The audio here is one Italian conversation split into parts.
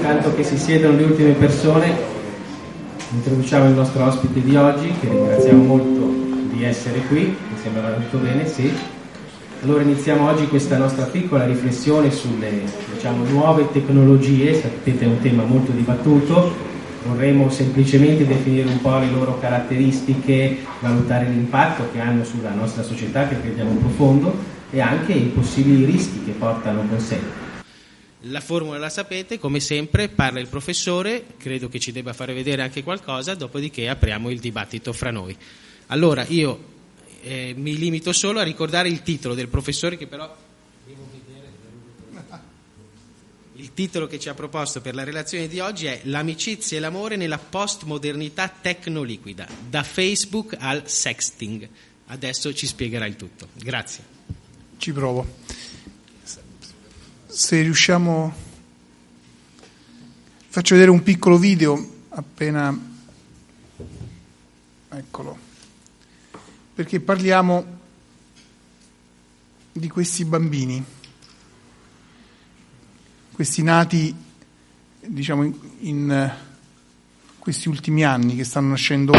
Intanto che si siedono le ultime persone, introduciamo il nostro ospite di oggi, che ringraziamo molto di essere qui, mi sembra tutto bene, sì. Allora iniziamo oggi questa nostra piccola riflessione sulle, nuove tecnologie. Sapete, è un tema molto dibattuto. Vorremmo semplicemente definire un po' le loro caratteristiche, valutare l'impatto che hanno sulla nostra società, che crediamo profondo, e anche i possibili rischi che portano con sé. La formula la sapete, come sempre parla il professore, credo che ci debba fare vedere anche qualcosa, dopodiché apriamo il dibattito fra noi. Allora io mi limito solo a ricordare il titolo del professore, che però devo vedere. Il titolo che ci ha proposto per la relazione di oggi è L'amicizia e l'amore nella postmodernità tecnoliquida, da Facebook al sexting. Adesso ci spiegherà il tutto. Grazie. Ci provo. Se riusciamo, faccio vedere un piccolo video appena, eccolo, perché parliamo di questi bambini, questi nati, diciamo, in questi ultimi anni, che stanno nascendo.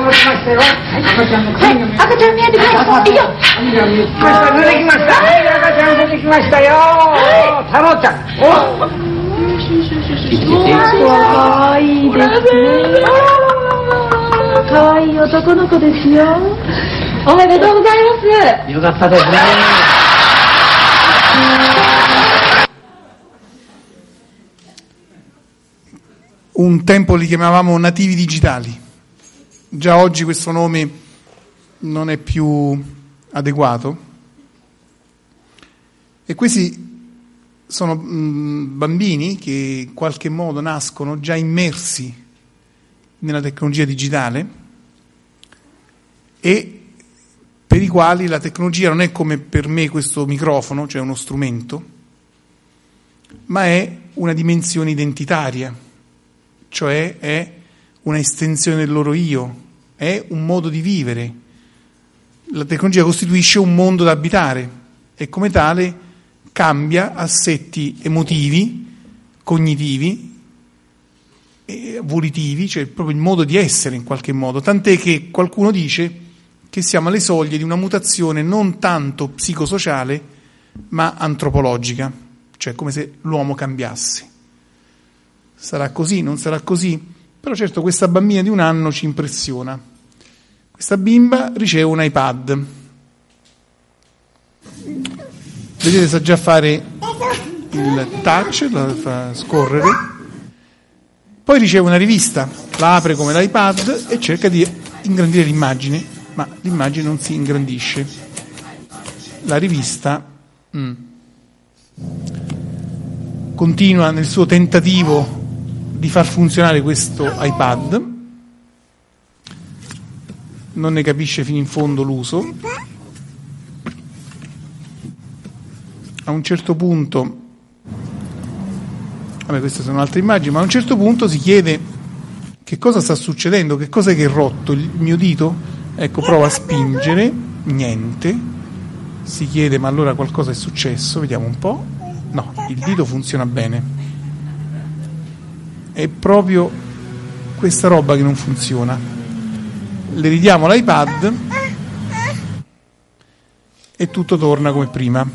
Un tempo li chiamavamo nativi digitali, già oggi questo nome non è più adeguato, e questi sono bambini che in qualche modo nascono già immersi nella tecnologia digitale e per i quali la tecnologia non è come per me questo microfono, cioè uno strumento, ma è una dimensione identitaria. Cioè è una estensione del loro io, è un modo di vivere. La tecnologia costituisce un mondo da abitare e come tale cambia assetti emotivi, cognitivi, volitivi, cioè proprio il modo di essere in qualche modo. Tant'è che qualcuno dice che siamo alle soglie di una mutazione non tanto psicosociale ma antropologica, cioè come se l'uomo cambiasse. Sarà così, non sarà così? Però certo questa bambina di 1 anno ci impressiona. Questa bimba riceve un iPad. Vedete, sa già fare il touch, la fa scorrere. Poi riceve una rivista, la apre come l'iPad e cerca di ingrandire l'immagine, ma l'immagine non si ingrandisce. La rivista continua nel suo tentativo di far funzionare questo iPad, non ne capisce fino in fondo l'uso. A un certo punto, queste sono altre immagini, ma a un certo punto si chiede che cosa sta succedendo, che cosa è che è rotto, il mio dito? Ecco, prova a spingere, niente. Si chiede, ma allora qualcosa è successo, vediamo un po'. No, il dito funziona bene. È proprio questa roba che non funziona. Le ridiamo l'iPad e tutto torna come prima.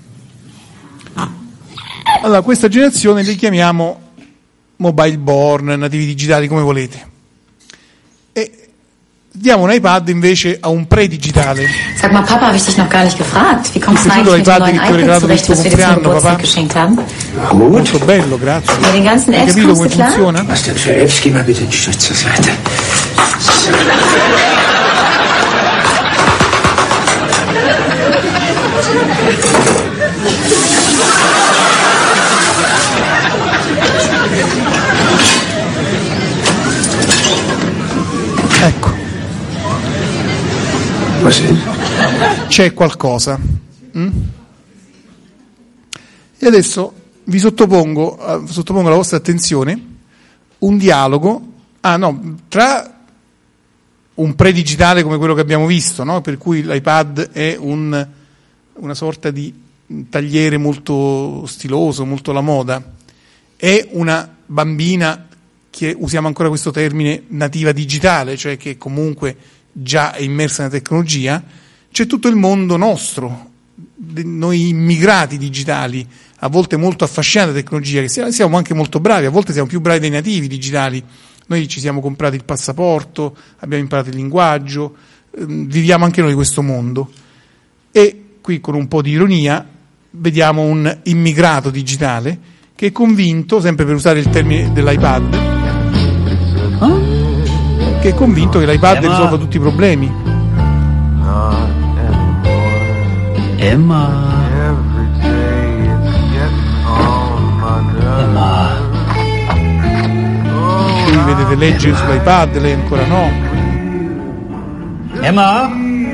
Allora, questa generazione li chiamiamo mobile born, nativi digitali, come volete. E diamo un iPad invece a un pre-digitale. Sag mal, Papa, habe ich dich noch gar nicht gefragt. Wie kommst du eigentlich mit dem neuen iPad zurecht, was wir dir zum Geburtstag geschenkt haben? Molto bello, grazie. Mit den ganzen Apps capito come kommst du klar? funziona? Was denn für Apps? Geh mal bitte einen Schritt zur Seite. Ecco. C'è qualcosa. E adesso vi sottopongo alla vostra attenzione un dialogo tra un pre-digitale come quello che abbiamo visto, no? Per cui l'iPad è una sorta di tagliere molto stiloso, molto alla moda, e una bambina, che usiamo ancora questo termine, nativa digitale, cioè che comunque già è immersa nella tecnologia. C'è tutto il mondo nostro, noi immigrati digitali, a volte molto affascinati da tecnologia, che siamo anche molto bravi, a volte siamo più bravi dei nativi digitali. Noi ci siamo comprati il passaporto, abbiamo imparato il linguaggio, viviamo anche noi questo mondo. E qui, con un po' di ironia, vediamo un immigrato digitale che è convinto, sempre per usare il termine dell'iPad, che è convinto che l'iPad risolva tutti i problemi. Emma. Qui vedete leggere sull'iPad, lei ancora no. Emma.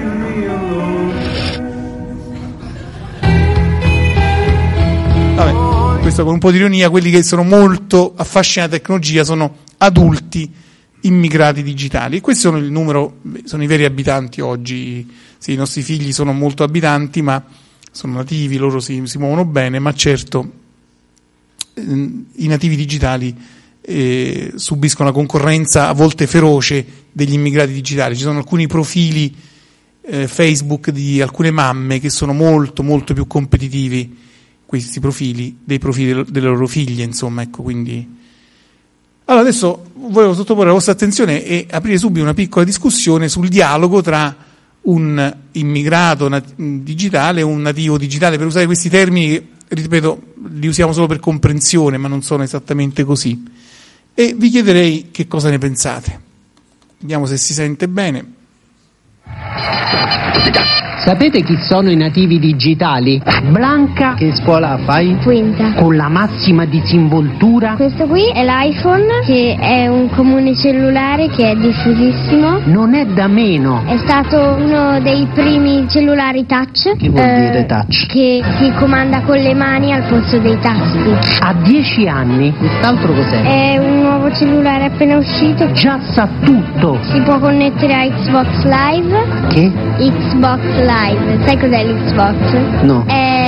Vabbè, questo con un po' di ironia, quelli che sono molto affascinati dalla tecnologia sono adulti immigrati digitali. E questi sono il numero, sono i veri abitanti oggi. Sì, i nostri figli sono molto abitanti, ma sono nativi, loro si muovono bene, ma certo i nativi digitali subiscono la concorrenza a volte feroce degli immigrati digitali. Ci sono alcuni profili Facebook di alcune mamme che sono molto molto più competitivi, questi profili, dei profili delle loro figlie, insomma, ecco. Quindi allora adesso volevo sottoporre la vostra attenzione e aprire subito una piccola discussione sul dialogo tra un immigrato digitale e un nativo digitale, per usare questi termini che, ripeto, li usiamo solo per comprensione, ma non sono esattamente così. E vi chiederei che cosa ne pensate. Vediamo se si sente bene. Sapete chi sono i nativi digitali? Blanca. Che scuola fai? Quinta. Con la massima disinvoltura. Questo qui è l'iPhone, che è un comune cellulare che è diffusissimo. Non è da meno. È stato uno dei primi cellulari touch. Che vuol dire touch? Che si comanda con le mani al posto dei tasti. Ha 10 anni. Quest'altro cos'è? È un nuovo cellulare appena uscito. Già sa tutto. Si può connettere a Xbox Live. Che? Xbox Live. Sai cos'è l'Xbox? No.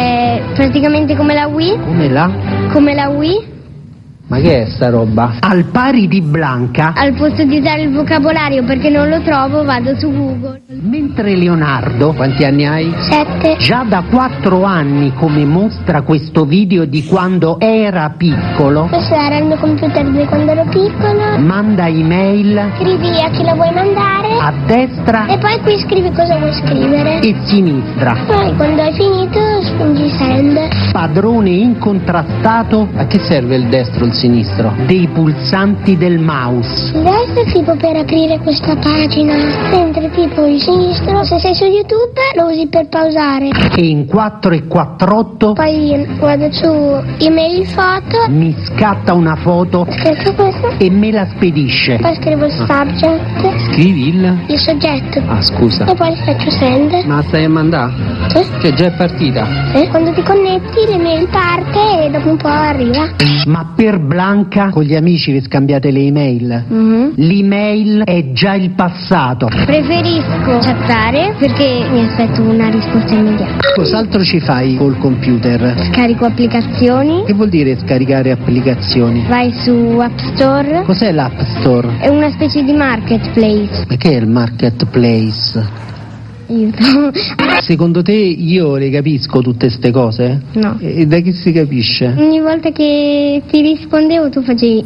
È praticamente come la Wii. Come la? Come la Wii. Ma che è sta roba? Al pari di Blanca. Al posto di usare il vocabolario perché non lo trovo, vado su Google. Mentre Leonardo, quanti anni hai? 7. Già da 4 anni, come mostra questo video di quando era piccolo. Questo era il mio computer di quando ero piccolo. Manda email. Scrivi a chi la vuoi mandare. A destra. E poi qui scrivi cosa vuoi scrivere. E sinistra. Poi quando hai finito spingi send. Padrone incontrastato. A che serve il destro e il sinistro? Dei pulsanti del mouse. Il destro è tipo per aprire questa pagina, mentre tipo il sinistro, se sei su YouTube, lo usi per pausare. E in 4 e 48 poi vado su email foto. Mi scatta una foto. Scritto questo. E me la spedisce. Poi scrivo il subject. Scrivi il soggetto. Ah, scusa. E poi faccio send. Ma stai a mandare? Sì. Che già è partita? Sì. Quando ti connetti l'email parte e dopo un po' arriva. Ma per Blanca con gli amici vi scambiate le email? L'email è già il passato. Preferisco chattare perché mi aspetto una risposta immediata. Cos'altro ci fai col computer? Scarico applicazioni. Che vuol dire scaricare applicazioni? Vai su App Store. Cos'è l'App Store? È una specie di marketplace. Ma che è il marketplace? Aiuto. Secondo te io le capisco tutte ste cose? No. E da chi si capisce? Ogni volta che ti rispondevo tu facevi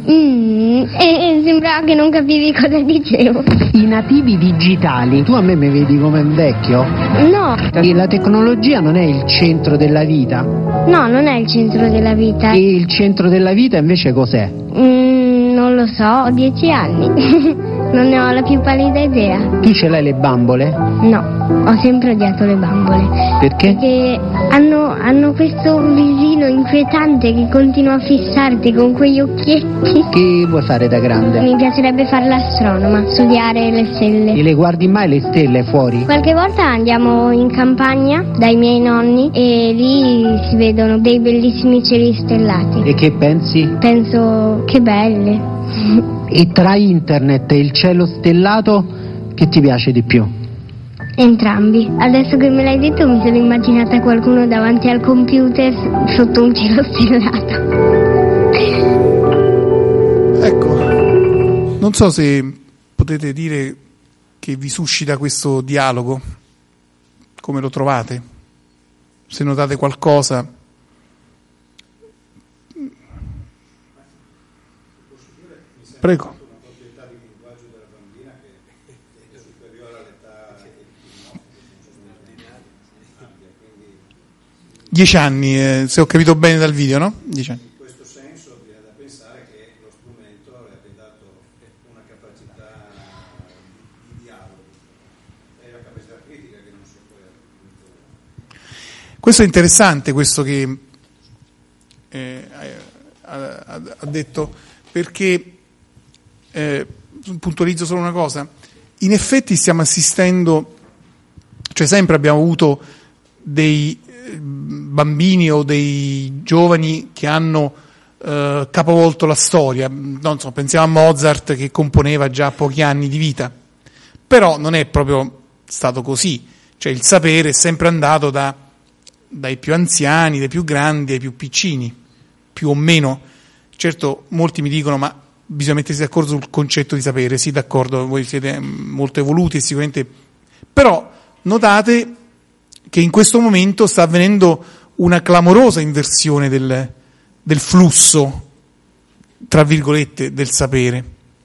e sembrava che non capivi cosa dicevo. I nativi digitali, tu a me mi vedi come un vecchio? No. E la tecnologia non è il centro della vita? No, non è il centro della vita. E il centro della vita invece cos'è? Non lo so, ho 10 anni. Non ne ho la più pallida idea. Tu ce l'hai le bambole? No, ho sempre odiato le bambole. Perché? Perché hanno questo visino inquietante che continua a fissarti con quegli occhietti. Che vuoi fare da grande? Mi piacerebbe fare l'astronoma, studiare le stelle. E le guardi mai le stelle fuori? Qualche volta andiamo in campagna dai miei nonni e lì si vedono dei bellissimi cieli stellati. E che pensi? Penso, che belle. E tra internet e il cielo stellato, che ti piace di più? Entrambi. Adesso che me l'hai detto mi sono immaginata qualcuno davanti al computer sotto un cielo stellato. Non so se potete dire che vi suscita questo dialogo, come lo trovate, se notate qualcosa. Prego. 10 anni, se ho capito bene dal video, no? 10 anni. In questo senso viene da pensare che lo strumento abbia dato una capacità di dialogo e una capacità critica che non si può avere. Questo è interessante, questo che ha detto, perché puntualizzo solo una cosa. In effetti stiamo assistendo, cioè sempre abbiamo avuto dei bambini o dei giovani che hanno capovolto la storia. Non so, pensiamo a Mozart che componeva già a pochi anni di vita, però non è proprio stato così, cioè il sapere è sempre andato dai più anziani, dai più grandi ai più piccini, più o meno. Certo, molti mi dicono ma bisogna mettersi d'accordo sul concetto di sapere. Sì, d'accordo, voi siete molto evoluti e sicuramente, però notate che in questo momento sta avvenendo una clamorosa inversione del flusso, tra virgolette, del sapere.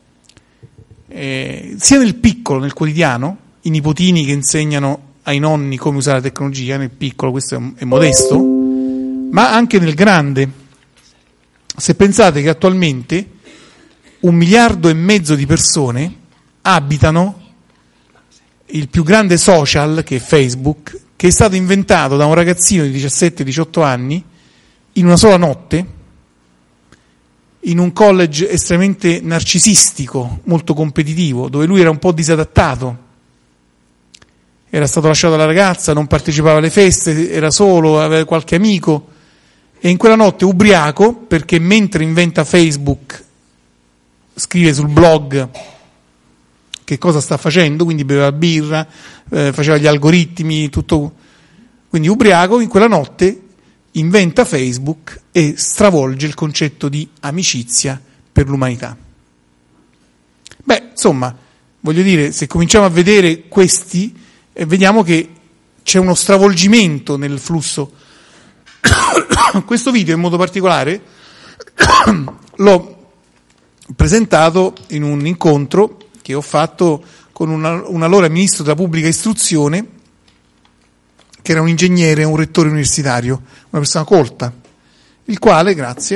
Sia nel piccolo, nel quotidiano, i nipotini che insegnano ai nonni come usare la tecnologia, nel piccolo, questo è modesto, ma anche nel grande. Se pensate che attualmente 1,5 miliardi di persone abitano il più grande social, che è Facebook, che è stato inventato da un ragazzino di 17-18 anni in una sola notte, in un college estremamente narcisistico, molto competitivo, dove lui era un po' disadattato, era stato lasciato dalla ragazza, non partecipava alle feste, era solo, aveva qualche amico, e in quella notte ubriaco, perché mentre inventa Facebook scrive sul blog che cosa sta facendo, quindi beveva birra, faceva gli algoritmi, tutto. Quindi ubriaco, in quella notte inventa Facebook e stravolge il concetto di amicizia per l'umanità. Beh, insomma, voglio dire, se cominciamo a vedere questi, vediamo che c'è uno stravolgimento nel flusso. Questo video in modo particolare l'ho presentato in un incontro che ho fatto con un allora ministro della pubblica istruzione, che era un ingegnere, un rettore universitario, una persona colta, il quale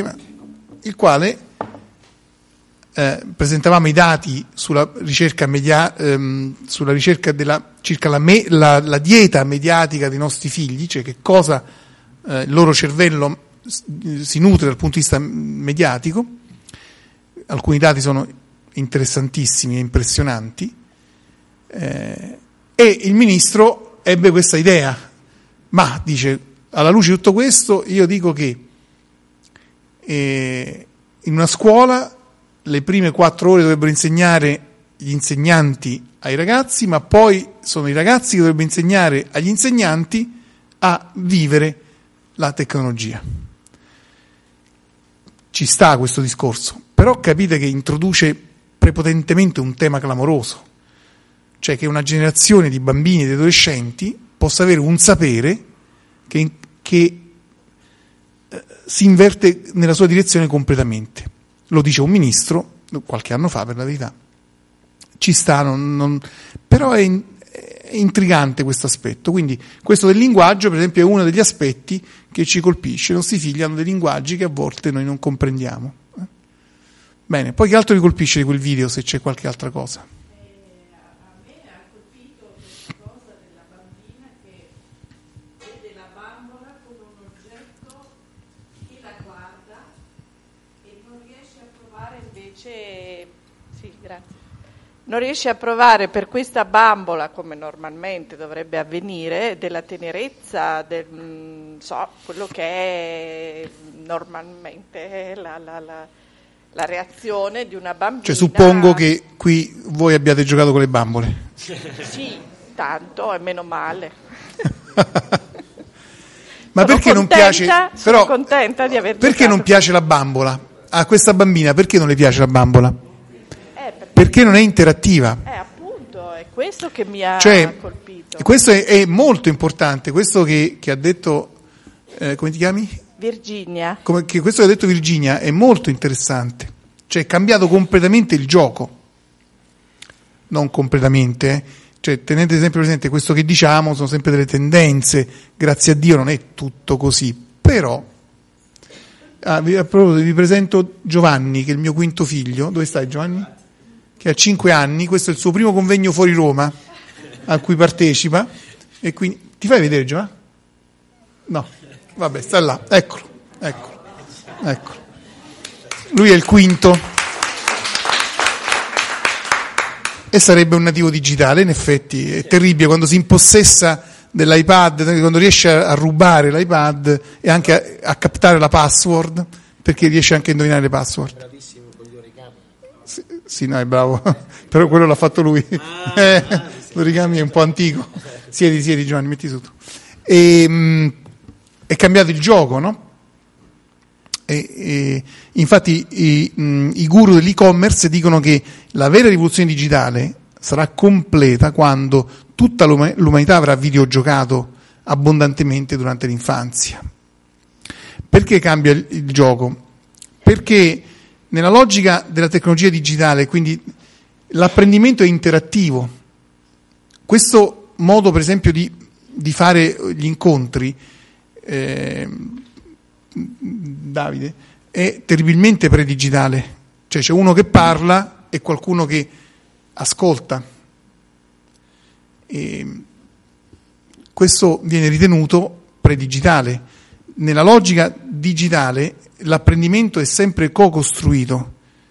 presentavamo i dati sulla ricerca circa la dieta mediatica dei nostri figli, cioè che cosa il loro cervello si nutre dal punto di vista mediatico. Alcuni dati sono interessantissimi e impressionanti, e il ministro ebbe questa idea, ma dice, alla luce di tutto questo io dico che in una scuola le prime 4 ore dovrebbero insegnare gli insegnanti ai ragazzi, ma poi sono i ragazzi che dovrebbero insegnare agli insegnanti a vivere la tecnologia. Ci sta questo discorso, però capite che introduce prepotentemente un tema clamoroso, cioè che una generazione di bambini e di adolescenti possa avere un sapere che si inverte nella sua direzione completamente. Lo dice un ministro qualche anno fa, per la verità. Ci sta, però è intrigante questo aspetto. Quindi questo del linguaggio, per esempio, è uno degli aspetti che ci colpisce. I nostri figli hanno dei linguaggi che a volte noi non comprendiamo. Bene, poi che altro vi colpisce di quel video, se c'è qualche altra cosa? A me ha colpito questa cosa della bambina che vede la bambola come un oggetto che la guarda e non riesce a provare invece. Sì, grazie. Non riesce a provare per questa bambola, come normalmente dovrebbe avvenire, della tenerezza, quello che è normalmente la reazione di una bambina. Cioè, suppongo che qui voi abbiate giocato con le bambole. Sì, tanto e meno male. Ma perché non piace? Sono contenta di aver perché giocato. Non piace la bambola? A questa bambina perché non le piace la bambola? Perché perché non è interattiva. Appunto, è questo che mi ha colpito. Questo è molto importante, questo che ha detto, come ti chiami? Virginia. Questo che ha detto Virginia è molto interessante, cioè è cambiato completamente il gioco, non completamente, cioè tenete sempre presente questo che diciamo sono sempre delle tendenze, grazie a Dio non è tutto così, però vi presento Giovanni, che è il mio quinto figlio. Dove stai, Giovanni? Che ha 5 anni, questo è il suo primo convegno fuori Roma a cui partecipa, e quindi ti fai vedere, Giovanni? No, vabbè, sta là, eccolo. Lui è il quinto e sarebbe un nativo digitale. In effetti è terribile quando si impossessa dell'iPad, quando riesce a rubare l'iPad e anche a captare la password, perché riesce anche a indovinare le password. Bravissimo con gli origami. Sì, no, è bravo, però quello l'ha fatto lui. L'origami è un po' antico. Siedi Giovanni, metti tutto. È cambiato il gioco, no? Infatti i guru dell'e-commerce dicono che la vera rivoluzione digitale sarà completa quando tutta l'umanità avrà videogiocato abbondantemente durante l'infanzia. Perché cambia il gioco? Perché nella logica della tecnologia digitale, quindi l'apprendimento è interattivo. Questo modo, per esempio, di fare gli incontri, Davide, è terribilmente predigitale. Cioè c'è uno che parla e qualcuno che ascolta. E questo viene ritenuto predigitale. Nella logica digitale l'apprendimento è sempre co-costruito,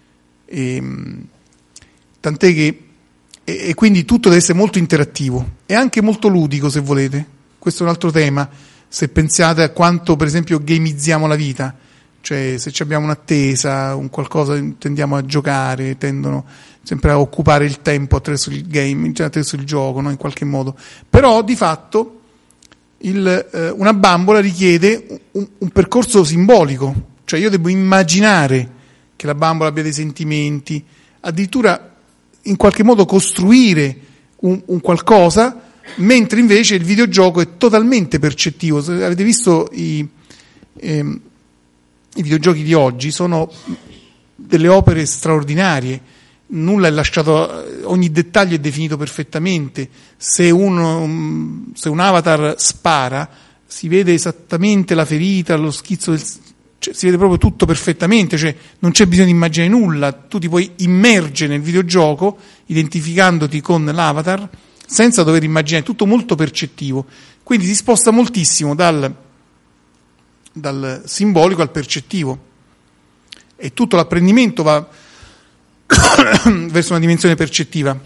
tant'è che e quindi tutto deve essere molto interattivo e anche molto ludico, se volete. Questo è un altro tema, se pensate a quanto per esempio gamizziamo la vita, cioè se abbiamo un'attesa, un qualcosa, tendiamo a giocare, tendono sempre a occupare il tempo attraverso il game, cioè attraverso il gioco, no? In qualche modo. Però di fatto una bambola richiede un percorso simbolico, cioè io devo immaginare che la bambola abbia dei sentimenti, addirittura in qualche modo costruire un qualcosa, mentre invece il videogioco è totalmente percettivo. Se avete visto i videogiochi di oggi, sono delle opere straordinarie, nulla è lasciato, ogni dettaglio è definito perfettamente. Se un avatar spara, si vede esattamente la ferita, lo schizzo cioè, si vede proprio tutto perfettamente, cioè non c'è bisogno di immaginare nulla, tu ti puoi immergere nel videogioco identificandoti con l'avatar senza dover immaginare, tutto molto percettivo, quindi si sposta moltissimo dal simbolico al percettivo e tutto l'apprendimento va verso una dimensione percettiva.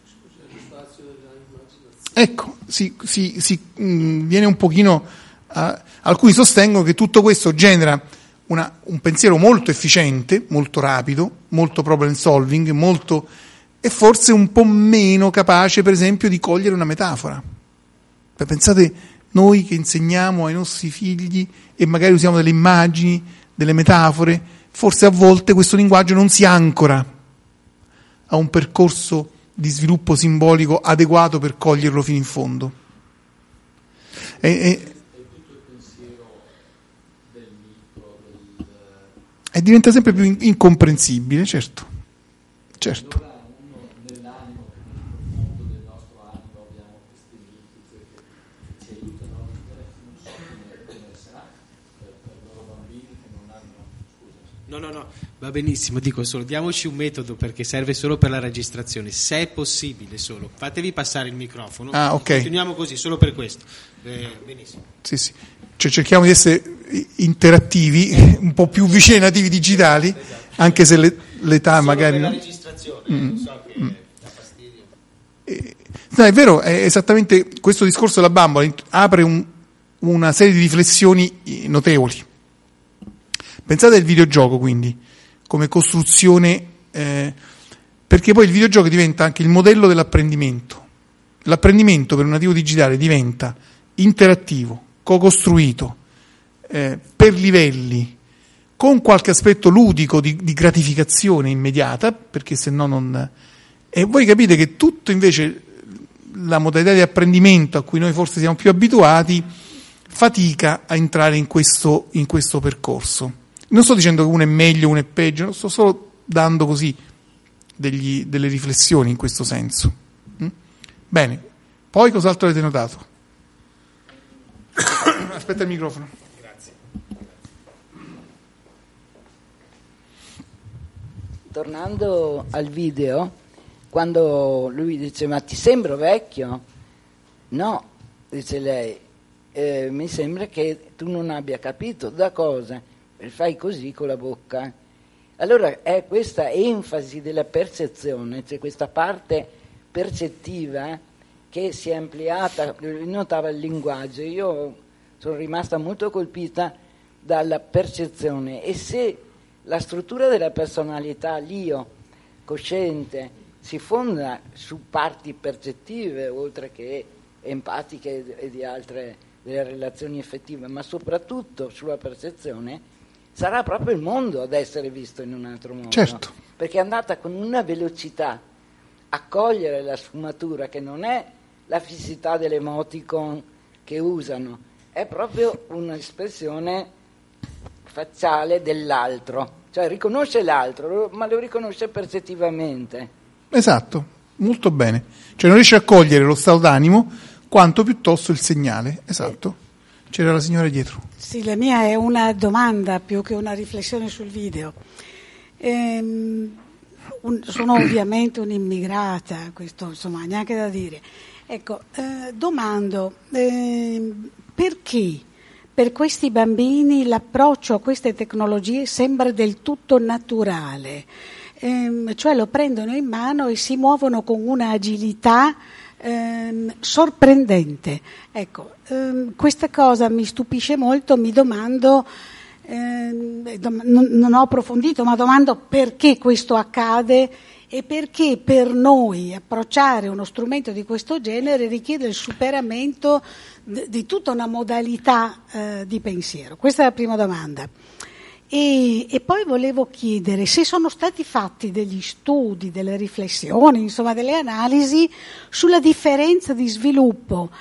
Ecco, viene un pochino alcuni sostengono che tutto questo genera un pensiero molto efficiente, molto rapido, molto problem solving, e forse un po' meno capace, per esempio, di cogliere una metafora. Pensate, noi che insegniamo ai nostri figli e magari usiamo delle immagini, delle metafore, forse a volte questo linguaggio non si ancora a un percorso di sviluppo simbolico adeguato per coglierlo fino in fondo. E diventa sempre più incomprensibile, certo. Nell'animo, profondo del nostro animo abbiamo questi miti che ci aiutano a vivere, non so come sarà per loro bambini che non hanno... No, va benissimo, dico solo, diamoci un metodo perché serve solo per la registrazione, se è possibile solo, fatevi passare il microfono, ok. Continuiamo così, solo per questo. Benissimo. Sì. Cioè cerchiamo di essere interattivi, un po' più vicini ai nativi digitali, esatto. Anche se l'età solo magari... per la registrazione, non so che dà fastidio. No, è vero, è esattamente questo discorso della bambola, apre una serie di riflessioni notevoli. Pensate al videogioco, quindi, come costruzione, perché poi il videogioco diventa anche il modello dell'apprendimento. L'apprendimento per un nativo digitale diventa interattivo, co-costruito, per livelli, con qualche aspetto ludico di gratificazione immediata, perché se no non... E voi capite che tutto invece, la modalità di apprendimento a cui noi forse siamo più abituati, fatica a entrare in questo percorso. Non sto dicendo che uno è meglio, uno è peggio, sto solo dando così delle riflessioni in questo senso. Bene, poi cos'altro avete notato? Aspetta il microfono. Grazie. Tornando al video, quando lui dice ma ti sembro vecchio? No, dice lei, mi sembra che tu non abbia capito da cosa, fai così con la bocca. Allora è questa enfasi della percezione, cioè questa parte percettiva che si è ampliata, notava il linguaggio. Io sono rimasta molto colpita dalla percezione, e se la struttura della personalità, l'io cosciente, si fonda su parti percettive oltre che empatiche e di altre delle relazioni effettive, ma soprattutto sulla percezione, sarà proprio il mondo ad essere visto in un altro modo. Certo. Perché è andata con una velocità a cogliere la sfumatura che non è la fissità dell'emoticon che usano, è proprio un'espressione facciale dell'altro, cioè riconosce l'altro, ma lo riconosce percettivamente. Esatto, molto bene. Cioè non riesce a cogliere lo stato d'animo quanto piuttosto il segnale. Esatto. C'era la signora dietro. Sì, la mia è una domanda più che una riflessione sul video. Sono ovviamente un'immigrata, questo insomma neanche da dire. Ecco, domando, perché per questi bambini l'approccio a queste tecnologie sembra del tutto naturale? Cioè lo prendono in mano e si muovono con una agilità sorprendente. Ecco, questa cosa mi stupisce molto, mi domando, non ho approfondito, ma domando perché questo accade e perché per noi approcciare uno strumento di questo genere richiede il superamento di tutta una modalità di pensiero. Questa è la prima domanda. E poi volevo chiedere se sono stati fatti degli studi, delle riflessioni, insomma delle analisi sulla differenza di sviluppo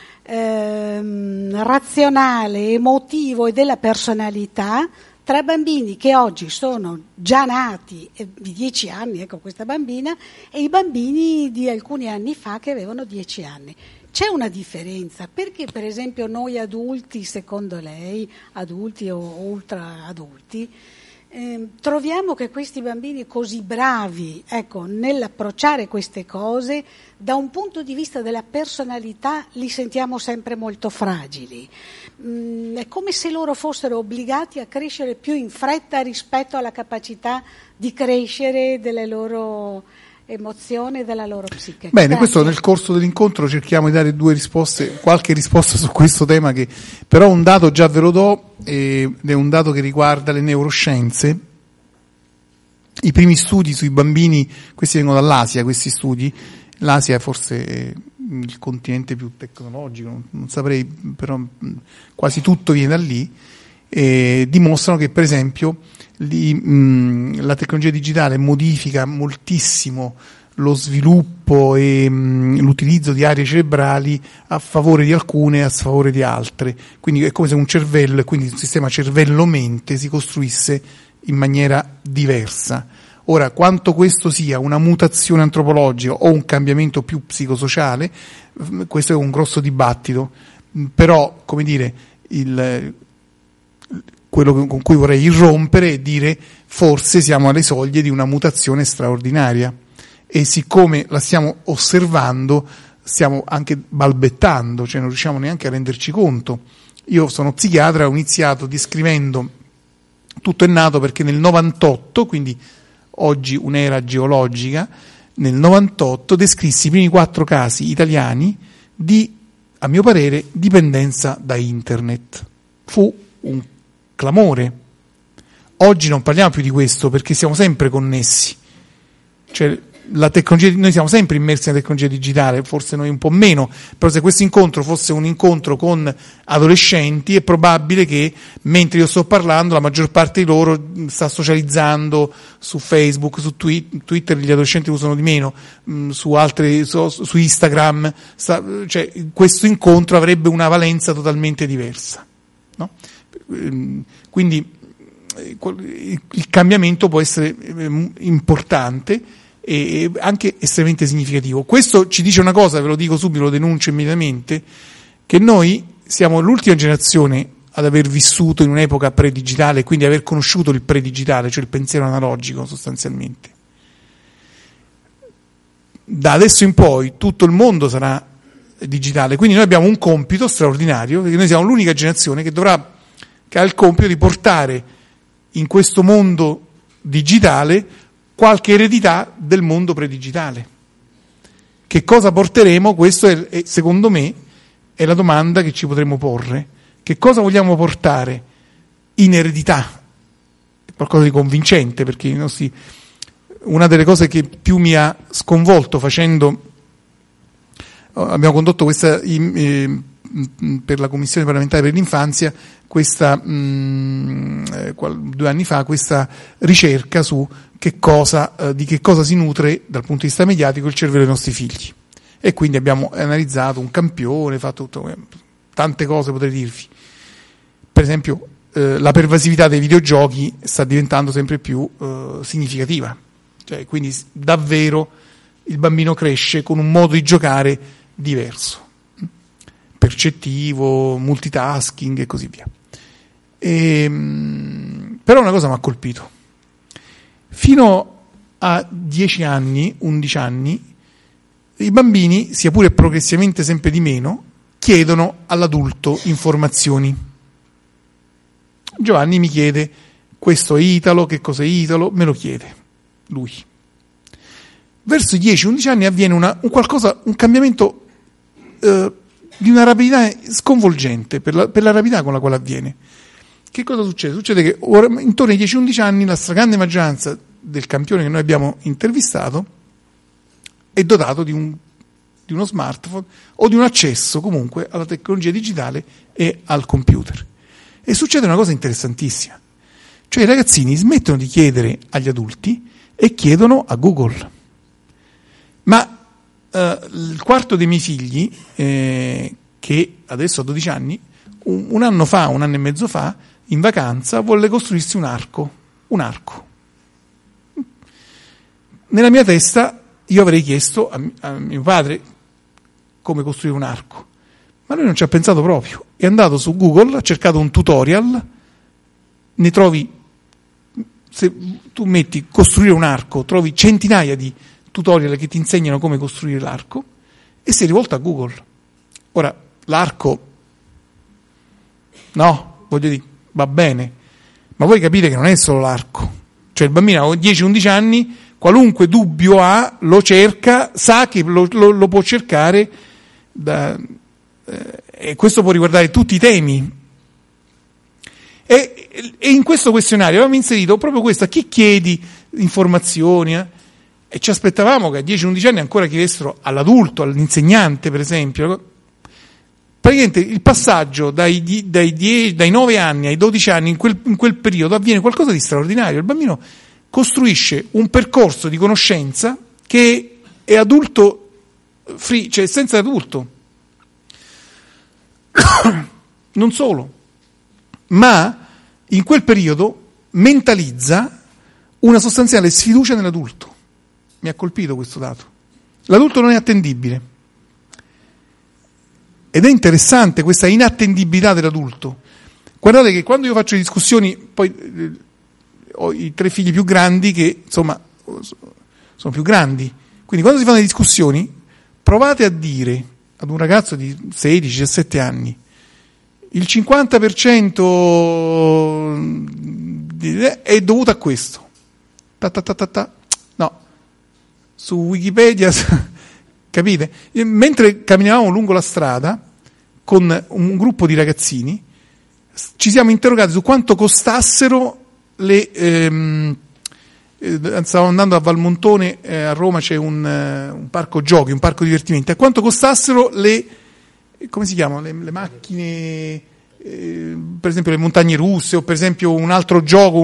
razionale, emotivo e della personalità tra bambini che oggi sono già nati di 10 anni, ecco questa bambina, e i bambini di alcuni anni fa che avevano 10 anni. C'è una differenza, perché per esempio noi adulti, secondo lei, adulti o ultra adulti, troviamo che questi bambini così bravi, ecco, nell'approcciare queste cose, da un punto di vista della personalità li sentiamo sempre molto fragili. È come se loro fossero obbligati a crescere più in fretta rispetto alla capacità di crescere delle loro emozione della loro psiche. Bene, questo nel corso dell'incontro cerchiamo di dare qualche risposta su questo tema, che però un dato già ve lo do, ed è un dato che riguarda le neuroscienze. I primi studi sui bambini, questi vengono dall'Asia, questi studi, l'Asia è forse il continente più tecnologico, non saprei, però quasi tutto viene da lì, e dimostrano che per esempio la tecnologia digitale modifica moltissimo lo sviluppo e l'utilizzo di aree cerebrali a favore di alcune e a sfavore di altre. Quindi è come se un cervello, e quindi un sistema cervello-mente, si costruisse in maniera diversa. Ora, quanto questo sia una mutazione antropologica o un cambiamento più psicosociale, questo è un grosso dibattito. Però, come dire, quello con cui vorrei irrompere è dire forse siamo alle soglie di una mutazione straordinaria, e siccome la stiamo osservando stiamo anche balbettando, cioè non riusciamo neanche a renderci conto. Io sono psichiatra, ho iniziato descrivendo, tutto è nato perché nel 98, quindi oggi un'era geologica, nel 98 descrissi i primi 4 casi italiani di, a mio parere, dipendenza da internet. Fu un clamore. Oggi non parliamo più di questo perché siamo sempre connessi, cioè la tecnologia, noi siamo sempre immersi nella tecnologia digitale, forse noi un po' meno, però se questo incontro fosse un incontro con adolescenti è probabile che mentre io sto parlando la maggior parte di loro sta socializzando su Facebook, su Twitter gli adolescenti usano di meno, su Instagram, cioè questo incontro avrebbe una valenza totalmente diversa, no? Quindi il cambiamento può essere importante e anche estremamente significativo. Questo ci dice una cosa, ve lo dico subito, lo denuncio immediatamente, che noi siamo l'ultima generazione ad aver vissuto in un'epoca predigitale, quindi aver conosciuto il predigitale, cioè il pensiero analogico sostanzialmente. Da adesso in poi tutto il mondo sarà digitale, quindi noi abbiamo un compito straordinario, perché noi siamo l'unica generazione che ha il compito di portare in questo mondo digitale qualche eredità del mondo predigitale. Che cosa porteremo? Questo è, secondo me, è la domanda che ci potremmo porre. Che cosa vogliamo portare in eredità? È qualcosa di convincente, perché una delle cose che più mi ha sconvolto abbiamo condotto questa per la Commissione parlamentare per l'infanzia 2 anni fa questa ricerca su di che cosa si nutre dal punto di vista mediatico il cervello dei nostri figli, e quindi abbiamo analizzato un campione, fatto tante cose, potrei dirvi. Per esempio la pervasività dei videogiochi sta diventando sempre più significativa, cioè, quindi davvero il bambino cresce con un modo di giocare diverso, percettivo, multitasking e così via. Però una cosa mi ha colpito: fino a 10 anni, 11 anni, i bambini, sia pure progressivamente sempre di meno, chiedono all'adulto informazioni. Giovanni mi chiede: questo è Italo, che cos'è Italo? Me lo chiede lui. Verso i 10-11 anni avviene un cambiamento di una rapidità sconvolgente per la rapidità con la quale avviene. Che cosa succede? Succede che intorno ai 10-11 anni la stragrande maggioranza del campione che noi abbiamo intervistato è dotato di uno smartphone o di un accesso comunque alla tecnologia digitale e al computer. E succede una cosa interessantissima, cioè i ragazzini smettono di chiedere agli adulti e chiedono a Google. Ma il quarto dei miei figli, che adesso ha 12 anni, un anno e mezzo fa, in vacanza, volle costruirsi un arco. Nella mia testa io avrei chiesto a mio padre come costruire un arco, ma lui non ci ha pensato proprio. È andato su Google, ha cercato un tutorial, ne trovi, se tu metti costruire un arco, trovi centinaia di tutorial che ti insegnano come costruire l'arco, e si è rivolto a Google. Ora, l'arco, no, voglio dire, va bene, ma voi capite che non è solo l'arco. Cioè il bambino a 10-11 anni, qualunque dubbio ha, lo cerca, sa che lo può cercare, e questo può riguardare tutti i temi. E in questo questionario avevamo inserito proprio questo: a chi chiedi informazioni? E ci aspettavamo che a 10-11 anni ancora chiedessero all'adulto, all'insegnante per esempio. Praticamente il passaggio dai 9 anni ai 12 anni, in quel periodo, avviene qualcosa di straordinario. Il bambino costruisce un percorso di conoscenza che è adulto free, cioè senza adulto. Non solo, ma in quel periodo mentalizza una sostanziale sfiducia nell'adulto. Mi ha colpito questo dato. L'adulto non è attendibile. Ed è interessante questa inattendibilità dell'adulto. Guardate che quando io faccio discussioni, poi ho i 3 figli più grandi che, insomma, sono più grandi. Quindi quando si fanno le discussioni, provate a dire ad un ragazzo di 16-17 anni, il 50% è dovuto a questo. No. Su Wikipedia, capite? Mentre camminavamo lungo la strada con un gruppo di ragazzini, ci siamo interrogati su quanto costassero Stavamo andando a Valmontone, a Roma c'è un parco giochi, un parco divertimenti. A quanto costassero come si chiamano, le macchine, per esempio le montagne russe, o per esempio un altro gioco,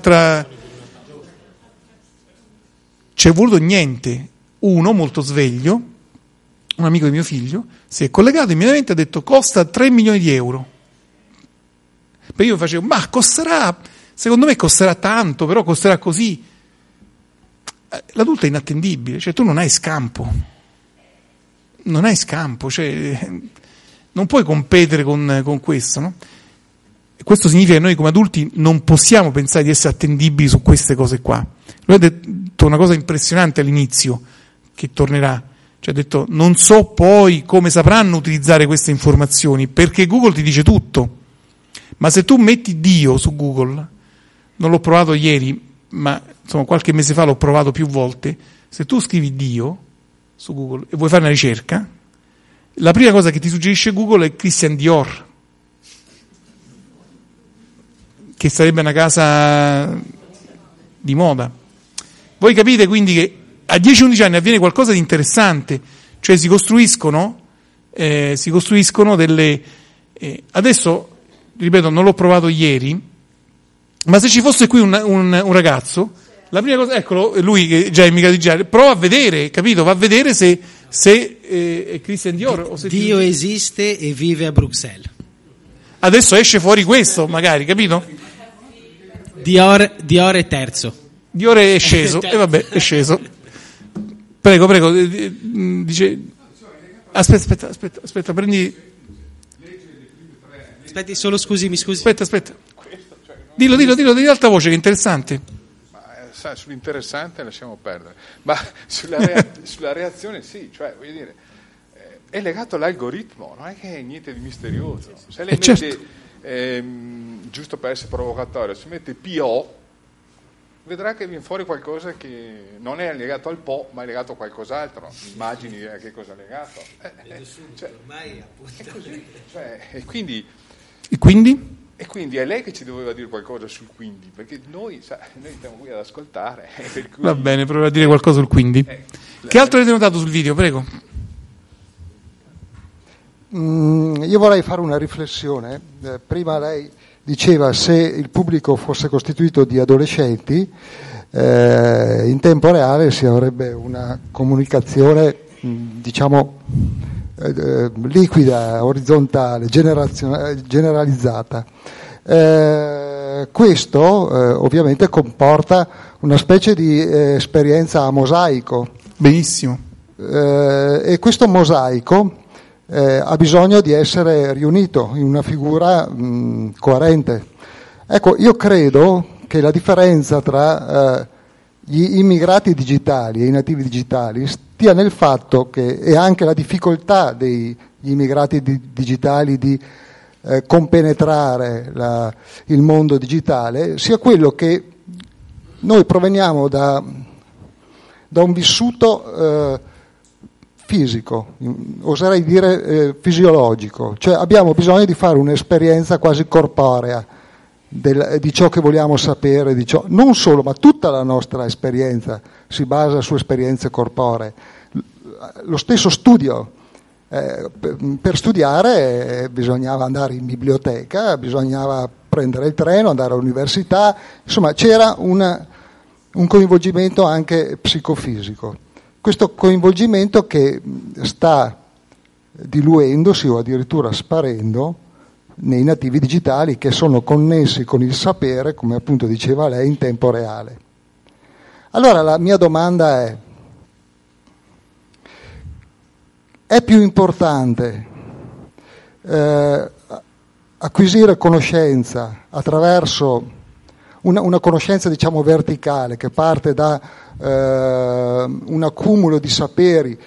c'è voluto niente. Uno molto sveglio, un amico di mio figlio, si è collegato immediatamente e ha detto costa 3 milioni di euro. Poi io facevo, ma secondo me costerà tanto, però costerà così. L'adulto è inattendibile, cioè tu non hai scampo, cioè non puoi competere con questo, no? E questo significa che noi come adulti non possiamo pensare di essere attendibili su queste cose qua. Lui ha detto una cosa impressionante all'inizio, che tornerà, cioè ha detto non so poi come sapranno utilizzare queste informazioni, perché Google ti dice tutto, ma se tu metti Dio su Google, non l'ho provato ieri, ma insomma qualche mese fa l'ho provato più volte, se tu scrivi Dio su Google e vuoi fare una ricerca, la prima cosa che ti suggerisce Google è Christian Dior, che sarebbe una casa di moda. Voi capite quindi che a 10-11 anni avviene qualcosa di interessante, cioè si costruiscono delle... adesso, ripeto, non l'ho provato ieri, ma se ci fosse qui un ragazzo, la prima cosa, eccolo, lui che già è immigrato di Giacomo, prova a vedere, capito? Va a vedere se è Christian Dior o se Dio esiste e vive a Bruxelles. Adesso esce fuori questo, magari, capito? Dior è terzo. Dior è sceso, e vabbè, è sceso. Prego, dice... Aspetta, prendi... Aspetti solo, mi scusi. Aspetta. Dillo di alta voce, che è interessante. Ma, sull'interessante lasciamo perdere. Ma sulla reazione sì, cioè, voglio dire, è legato all'algoritmo, non è che è niente di misterioso. Se lei mette, certo. Giusto per essere provocatorio, se mette PO, vedrà che viene fuori qualcosa che non è legato al Po, ma è legato a qualcos'altro. Immagini a che cosa è legato. Ormai è così. Cioè, e quindi? E quindi è lei che ci doveva dire qualcosa sul quindi, perché noi stiamo qui ad ascoltare. Per cui... Va bene, provo a dire qualcosa sul quindi. Che altro avete notato sul video, prego? Io vorrei fare una riflessione. Prima lei diceva se il pubblico fosse costituito di adolescenti, in tempo reale si avrebbe una comunicazione, diciamo, liquida, orizzontale, generalizzata. Questo ovviamente comporta una specie di esperienza a mosaico. Benissimo. E questo mosaico ha bisogno di essere riunito in una figura coerente. Ecco, io credo che la differenza tra gli immigrati digitali e i nativi digitali stia nel fatto che, e anche la difficoltà degli immigrati digitali di compenetrare il mondo digitale, sia quello che noi proveniamo da un vissuto fisico, oserei dire fisiologico, cioè abbiamo bisogno di fare un'esperienza quasi corporea di ciò che vogliamo sapere, non solo, ma tutta la nostra esperienza si basa su esperienze corporee. Lo stesso studio, per studiare bisognava andare in biblioteca, bisognava prendere il treno, andare all'università, insomma c'era un coinvolgimento anche psicofisico. Questo coinvolgimento che sta diluendosi o addirittura sparendo nei nativi digitali, che sono connessi con il sapere, come appunto diceva lei, in tempo reale. Allora la mia domanda è più importante acquisire conoscenza attraverso una conoscenza, diciamo, verticale, che parte da un accumulo di saperi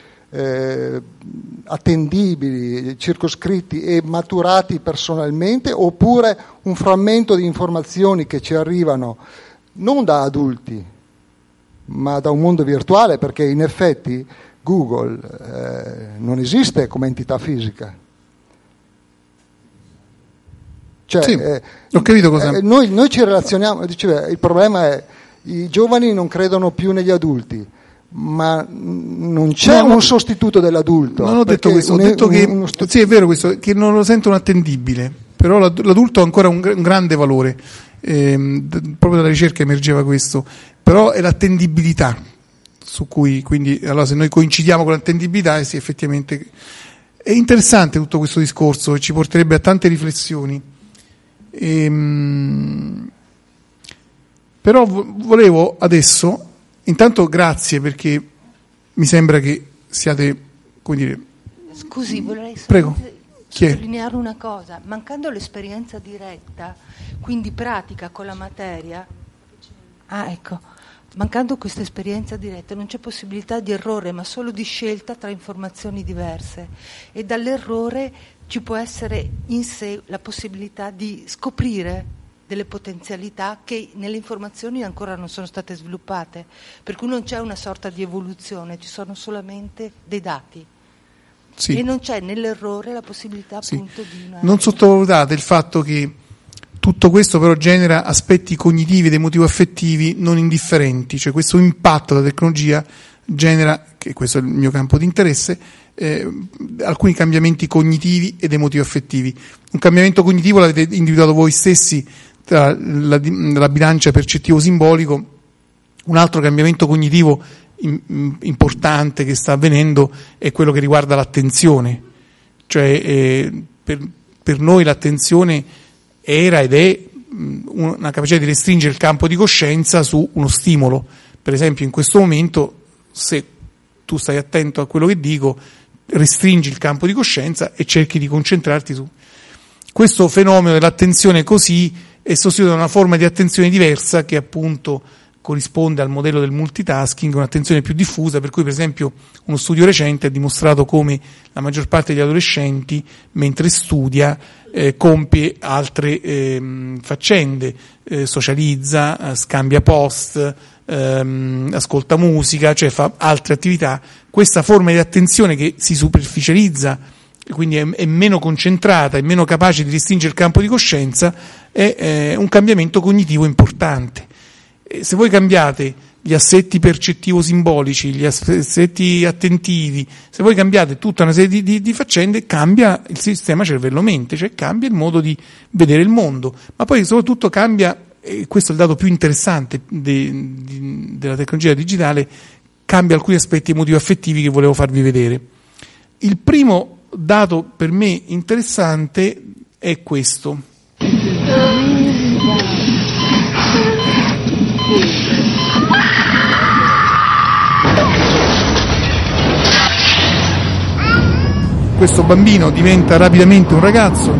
attendibili, circoscritti e maturati personalmente, oppure un frammento di informazioni che ci arrivano non da adulti ma da un mondo virtuale, perché in effetti Google non esiste come entità fisica. Cioè, sì, ho capito cosa. Noi ci relazioniamo, diceva, il problema è I giovani non credono più negli adulti, ma non c'è un sostituto dell'adulto. Non ho detto questo, ho detto che sì, è vero questo, che non lo sentono attendibile, però l'adulto ha ancora un grande valore, proprio dalla ricerca emergeva questo, però è l'attendibilità su cui, quindi allora se noi coincidiamo con l'attendibilità, sì, effettivamente è interessante tutto questo discorso e ci porterebbe a tante riflessioni. Però volevo adesso, intanto grazie, perché mi sembra che siate, come dire... Scusi, vorrei Prego. sottolineare una cosa. Mancando l'esperienza diretta, quindi pratica con la materia, mancando questa esperienza diretta non c'è possibilità di errore, ma solo di scelta tra informazioni diverse, e dall'errore ci può essere in sé la possibilità di scoprire delle potenzialità che nelle informazioni ancora non sono state sviluppate, per cui non c'è una sorta di evoluzione, ci sono solamente dei dati. Sì. E non c'è nell'errore la possibilità appunto di una... Non sottovalutate il fatto che tutto questo però genera aspetti cognitivi ed emotivo-affettivi non indifferenti, cioè questo impatto della tecnologia genera, che questo è il mio campo di interesse, alcuni cambiamenti cognitivi ed emotivo-affettivi. Un cambiamento cognitivo l'avete individuato voi stessi tra la bilancia percettivo-simbolico. Un altro cambiamento cognitivo importante che sta avvenendo è quello che riguarda l'attenzione, cioè per noi l'attenzione era ed è una capacità di restringere il campo di coscienza su uno stimolo. Per esempio in questo momento, se tu stai attento a quello che dico, restringi il campo di coscienza e cerchi di concentrarti su questo fenomeno dell'attenzione, così è sostituito da una forma di attenzione diversa che appunto corrisponde al modello del multitasking, un'attenzione più diffusa, per cui per esempio uno studio recente ha dimostrato come la maggior parte degli adolescenti mentre studia compie altre faccende, socializza, scambia post, ascolta musica, cioè fa altre attività. Questa forma di attenzione che si superficializza, quindi è meno concentrata, è meno capace di restringere il campo di coscienza, è un cambiamento cognitivo importante. Se voi cambiate gli assetti percettivo-simbolici, gli assetti attentivi, se voi cambiate tutta una serie di faccende, cambia il sistema cervello-mente, cioè cambia il modo di vedere il mondo, ma poi soprattutto cambia, e questo è il dato più interessante della tecnologia digitale, cambia alcuni aspetti emotivo-affettivi che volevo farvi vedere. Il primo dato per me interessante è questo. Questo bambino diventa rapidamente un ragazzo.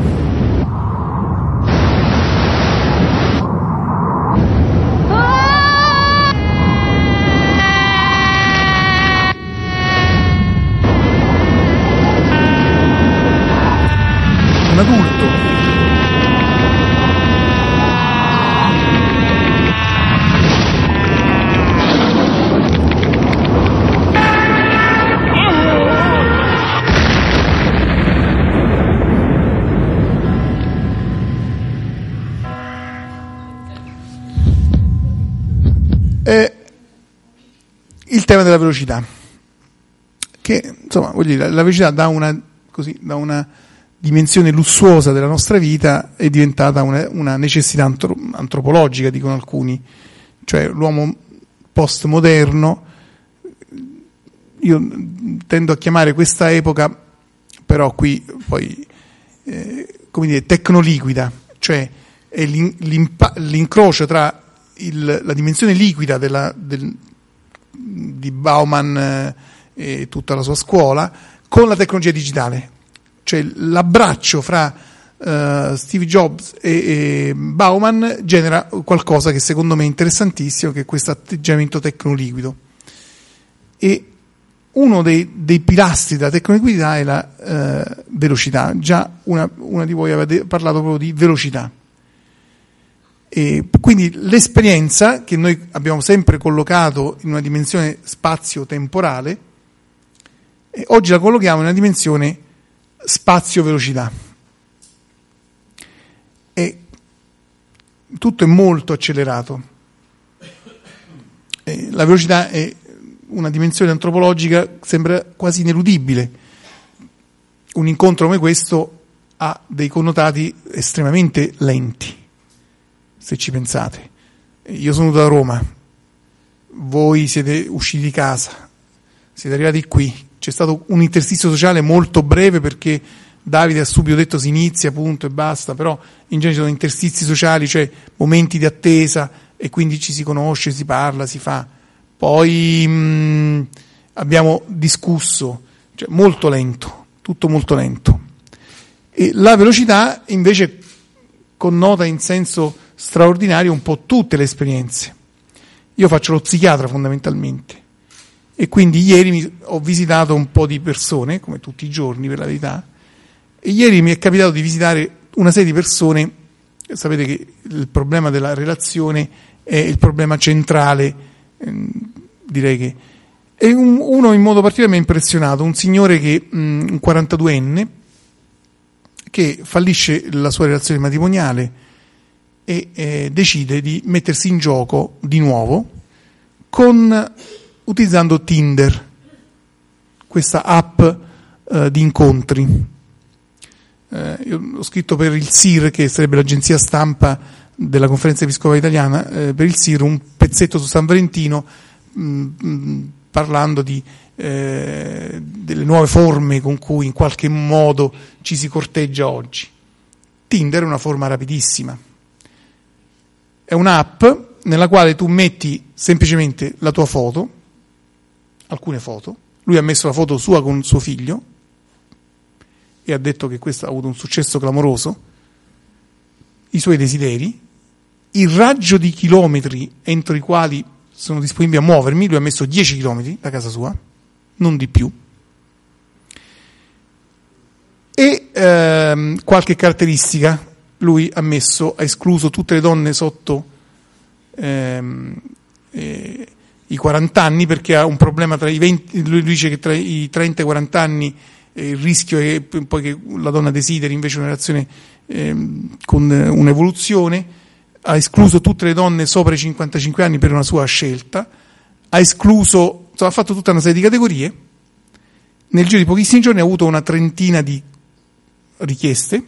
Un adulto. Il tema della velocità, che insomma voglio dire, la velocità da una dimensione lussuosa della nostra vita è diventata una necessità antropologica, dicono alcuni, cioè l'uomo postmoderno, io tendo a chiamare questa epoca, però qui poi come dire, tecnoliquida, cioè è l'incrocio tra la dimensione liquida di Bauman e tutta la sua scuola con la tecnologia digitale, cioè l'abbraccio fra Steve Jobs e Bauman genera qualcosa che secondo me è interessantissimo, che è questo atteggiamento tecnoliquido. E uno dei pilastri della tecnoliquidità è la velocità. Già una di voi aveva parlato proprio di velocità. E quindi l'esperienza che noi abbiamo sempre collocato in una dimensione spazio-temporale, oggi la collochiamo in una dimensione spazio-velocità. E tutto è molto accelerato. la velocità è una dimensione antropologica, sembra quasi ineludibile. Un incontro come questo ha dei connotati estremamente lenti, se ci pensate. Io sono da Roma, voi siete usciti di casa, siete arrivati qui, c'è stato un interstizio sociale molto breve perché Davide ha subito detto si inizia, punto e basta, però in genere ci sono interstizi sociali, cioè momenti di attesa, e quindi ci si conosce, si parla, si fa. Poi abbiamo discusso, cioè molto lento, tutto molto lento. E la velocità invece connota in senso straordinario un po' tutte le esperienze. Io faccio lo psichiatra fondamentalmente e quindi ieri ho visitato un po' di persone, come tutti i giorni per la verità, e ieri mi è capitato di visitare una serie di persone. Sapete che il problema della relazione è il problema centrale, direi che è uno in modo particolare mi ha impressionato, un signore che un 42enne che fallisce la sua relazione matrimoniale e decide di mettersi in gioco di nuovo utilizzando Tinder, questa app di incontri. Io ho scritto per il SIR, che sarebbe l'agenzia stampa della Conferenza Episcopale Italiana, per il SIR un pezzetto su San Valentino parlando delle nuove forme con cui in qualche modo ci si corteggia oggi. Tinder è una forma rapidissima, è un'app nella quale tu metti semplicemente la tua foto, alcune foto. Lui ha messo la foto sua con suo figlio e ha detto che questo ha avuto un successo clamoroso, i suoi desideri, il raggio di chilometri entro i quali sono disponibili a muovermi. Lui ha messo 10 chilometri da casa sua, non di più, e qualche caratteristica. Lui ha escluso tutte le donne sotto i 40 anni perché ha un problema tra i 20, lui dice che tra i 30 e i 40 anni il rischio è poi che la donna desideri invece una relazione con un'evoluzione. Ha escluso tutte le donne sopra i 55 anni per una sua scelta, ha fatto tutta una serie di categorie. Nel giro di pochissimi giorni ha avuto una trentina di richieste,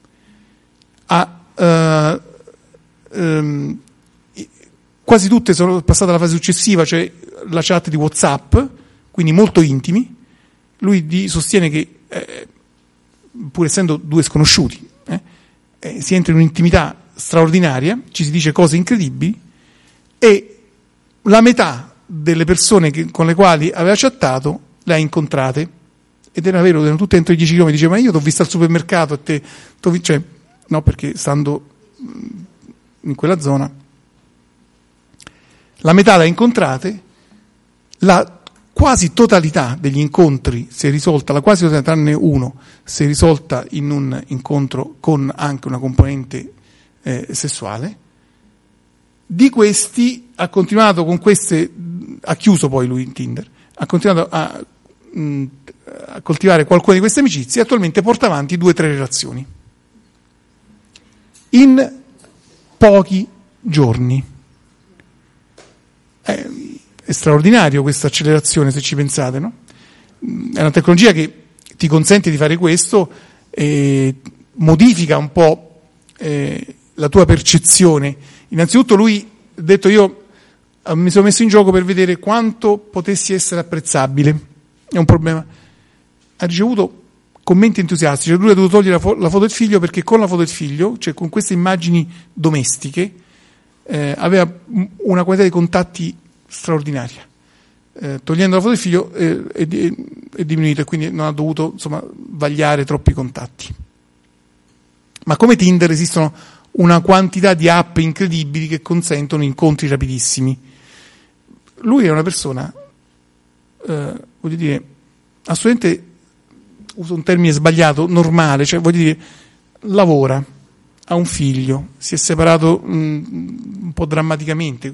quasi tutte sono passate alla fase successiva, cioè la chat di WhatsApp, quindi molto intimi. Lui sostiene che, pur essendo due sconosciuti, si entra in un'intimità straordinaria, ci si dice cose incredibili, e la metà delle persone con le quali aveva chattato le ha incontrate, ed era vero, erano tutte entro i 10 km. Dice: ma io ti ho visto al supermercato e te, cioè, no, perché stando in quella zona, la metà le ha incontrate, la quasi totalità degli incontri si è risolta, la quasi totalità tranne uno, si è risolta in un incontro con anche una componente sessuale. Di questi ha continuato con queste, ha chiuso poi lui in Tinder, ha continuato a coltivare qualcuna di queste amicizie e attualmente porta avanti 2 o 3 relazioni in pochi giorni. È straordinario questa accelerazione, se ci pensate, no? È una tecnologia che ti consente di fare questo e modifica un po' la tua percezione. Innanzitutto lui ha detto: io mi sono messo in gioco per vedere quanto potessi essere apprezzabile. È un problema. Ha ricevuto commenti entusiastici. Cioè, lui ha dovuto togliere la foto del figlio perché con la foto del figlio, cioè con queste immagini domestiche, aveva una quantità di contatti straordinaria. Togliendo la foto del figlio è diminuito e quindi non ha dovuto, insomma, vagliare troppi contatti. Ma come Tinder esistono una quantità di app incredibili che consentono incontri rapidissimi. Lui è una persona, voglio dire, assolutamente, uso un termine sbagliato, normale, cioè voglio dire, lavora, ha un figlio, si è separato un po' drammaticamente,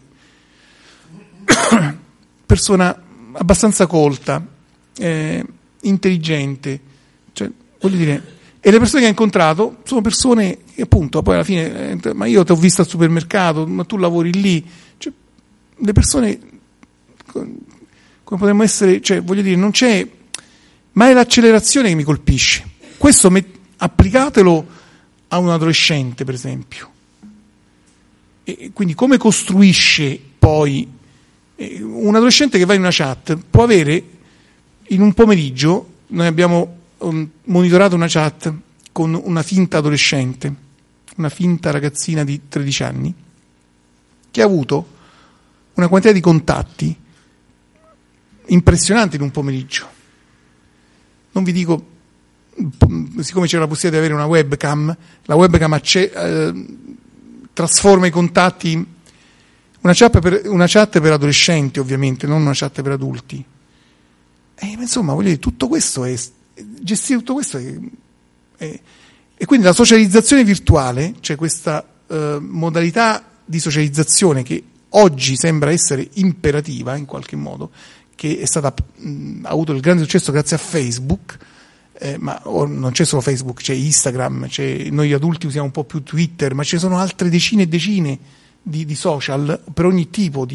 persona abbastanza colta, intelligente, cioè voglio dire. E le persone che ha incontrato sono persone che appunto poi alla fine, ma io ti ho visto al supermercato, ma tu lavori lì, cioè, le persone potremmo essere, cioè voglio dire, non c'è, ma è l'accelerazione che mi colpisce. Questo applicatelo a un adolescente, per esempio. E quindi come costruisce poi un adolescente che va in una chat può avere in un pomeriggio, noi abbiamo monitorato una chat con una finta adolescente, una finta ragazzina di 13 anni che ha avuto una quantità di contatti impressionante in un pomeriggio. Non vi dico, siccome c'era la possibilità di avere una webcam, la webcam trasforma i contatti, una chat per adolescenti ovviamente, non una chat per adulti. Insomma, voglio dire, tutto questo gestire tutto questo e quindi la socializzazione virtuale, cioè questa modalità di socializzazione che oggi sembra essere imperativa in qualche modo, che ha avuto il grande successo grazie a Facebook, ma non c'è solo Facebook, c'è Instagram, noi adulti usiamo un po' più Twitter, ma ci sono altre decine e decine di social per ogni tipo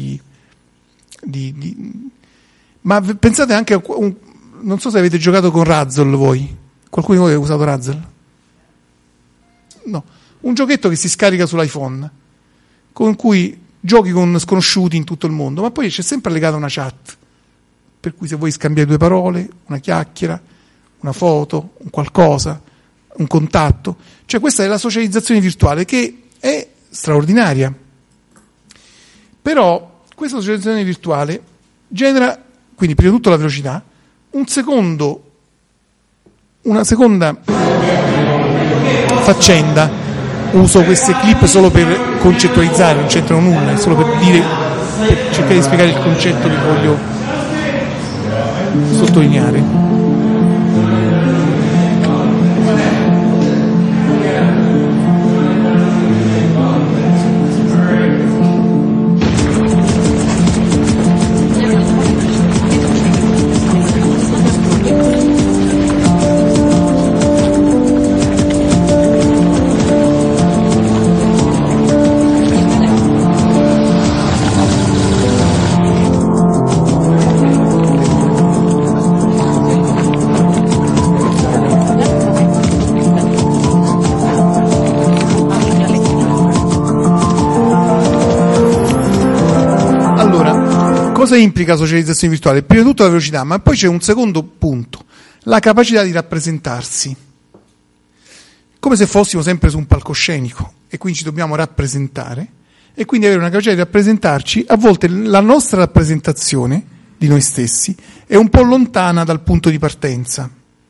ma pensate anche a non so se avete giocato con Razzle voi. Qualcuno di voi ha usato Razzle? No. Un giochetto che si scarica sull'iPhone, con cui giochi con sconosciuti in tutto il mondo, ma poi c'è sempre legata una chat, per cui se vuoi scambiare due parole, una chiacchiera, una foto, un qualcosa, un contatto, cioè questa è la socializzazione virtuale che è straordinaria. Però questa socializzazione virtuale genera, quindi prima di tutto la velocità, una seconda faccenda. Uso queste clip solo per concettualizzare, non c'entrano nulla, è solo per cercare di spiegare il concetto che voglio sottolineare. Cosa implica socializzazione virtuale? Prima di tutto la velocità, ma poi c'è un secondo punto, la capacità di rappresentarsi, come se fossimo sempre su un palcoscenico e quindi ci dobbiamo rappresentare e quindi avere una capacità di rappresentarci. A volte la nostra rappresentazione di noi stessi è un po' lontana dal punto di partenza.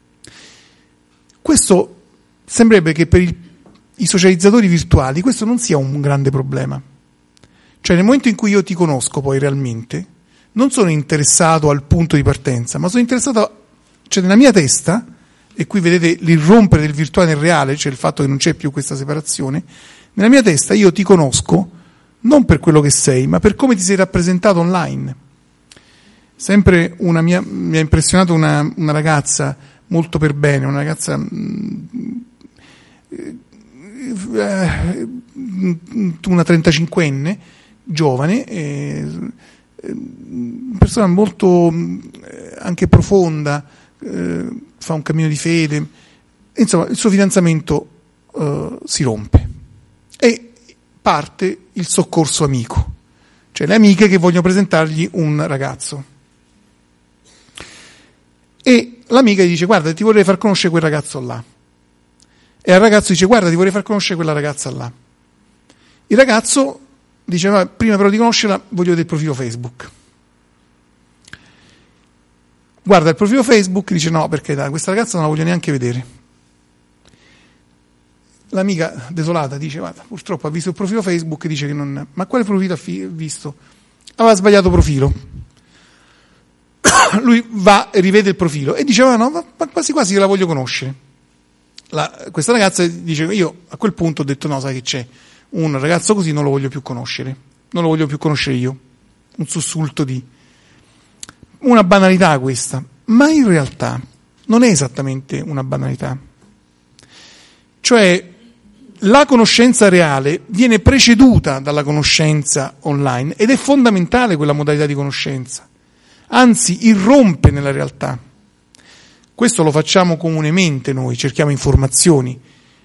Questo sembrerebbe che per i socializzatori virtuali questo non sia un grande problema. Cioè nel momento in cui io ti conosco poi realmente, non sono interessato al punto di partenza, ma sono interessato, cioè nella mia testa, e qui vedete l'irrompere del virtuale nel reale, cioè il fatto che non c'è più questa separazione, nella mia testa io ti conosco non per quello che sei, ma per come ti sei rappresentato online. Sempre mi ha impressionato una ragazza molto per bene, una ragazza una 35enne, giovane, persona molto anche profonda, fa un cammino di fede, insomma il suo fidanzamento si rompe e parte il soccorso amico, cioè le amiche che vogliono presentargli un ragazzo e l'amica gli dice: guarda, ti vorrei far conoscere quel ragazzo là, e al ragazzo dice: guarda, ti vorrei far conoscere quella ragazza là. Il ragazzo dice: no, prima però di conoscerla voglio vedere il profilo Facebook. Guarda il profilo Facebook, dice: no, perché questa ragazza non la voglio neanche vedere. L'amica desolata dice: guarda, purtroppo ha visto il profilo Facebook e dice che non... Ma quale profilo ha visto? Aveva sbagliato profilo. Lui va e rivede il profilo e dice: no, ma quasi quasi la voglio conoscere. Questa ragazza dice: io a quel punto ho detto: no, sai che c'è, un ragazzo così non lo voglio più conoscere, non lo voglio più conoscere io. Un sussulto di una banalità questa, ma in realtà non è esattamente una banalità. Cioè la conoscenza reale viene preceduta dalla conoscenza online ed è fondamentale quella modalità di conoscenza. anzi irrompe nella realtà. Questo lo facciamo comunemente noi, cerchiamo informazioni.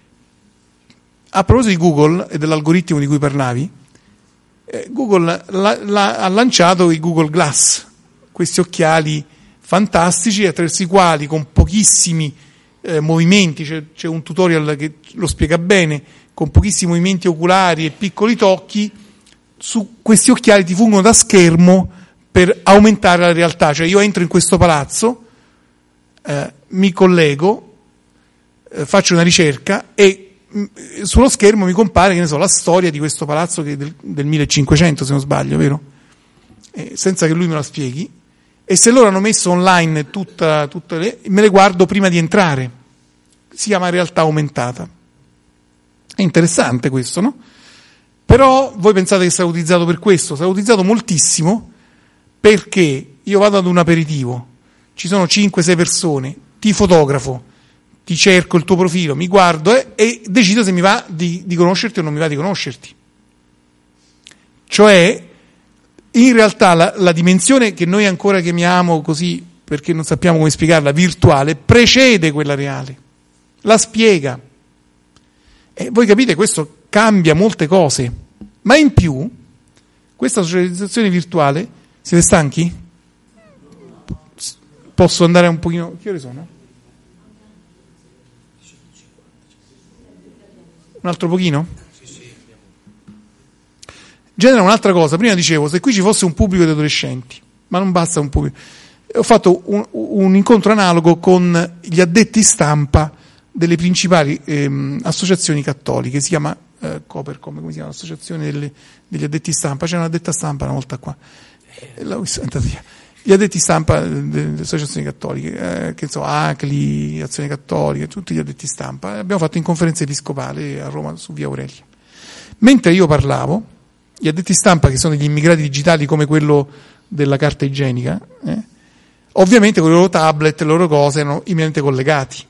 A proposito di Google e dell'algoritmo di cui parlavi, Google ha lanciato i Google Glass, questi occhiali fantastici attraverso i quali con pochissimi movimenti, c'è un tutorial che lo spiega bene, con pochissimi movimenti oculari e piccoli tocchi, su questi occhiali ti fungono da schermo per aumentare la realtà. Cioè io entro in questo palazzo, mi collego, faccio una ricerca e sullo schermo mi compare, che ne so, la storia di questo palazzo che è del 1500, se non sbaglio, vero? Senza che lui me la spieghi. E se loro hanno messo online me le guardo prima di entrare. Si chiama realtà aumentata. È interessante questo, no? Però voi pensate che sarà utilizzato per questo? Sarà utilizzato moltissimo perché io vado ad un aperitivo, ci sono 5-6 persone, ti fotografo, ti cerco il tuo profilo, mi guardo e decido se mi va di conoscerti o non mi va di conoscerti. Cioè, in realtà la dimensione che noi ancora chiamiamo così, perché non sappiamo come spiegarla, virtuale, precede quella reale, la spiega. E voi capite, questo cambia molte cose, ma in più, questa socializzazione virtuale, siete stanchi? Posso andare un pochino, che ore sono? Un altro pochino? Genera un'altra cosa. Prima dicevo, se qui ci fosse un pubblico di adolescenti, ma non basta un pubblico. Ho fatto un incontro analogo con gli addetti stampa delle principali associazioni cattoliche. Si chiama Copercom, come si chiama? L'associazione degli addetti stampa. C'è un'addetta stampa una volta qua. Gli addetti stampa delle associazioni cattoliche, che so, ACLI, Azione Cattolica, tutti gli addetti stampa. Abbiamo fatto in conferenza episcopale a Roma su via Aurelia. Mentre io parlavo, gli addetti stampa, che sono degli immigrati digitali come quello della carta igienica, ovviamente con i loro tablet, le loro cose erano immediatamente collegati.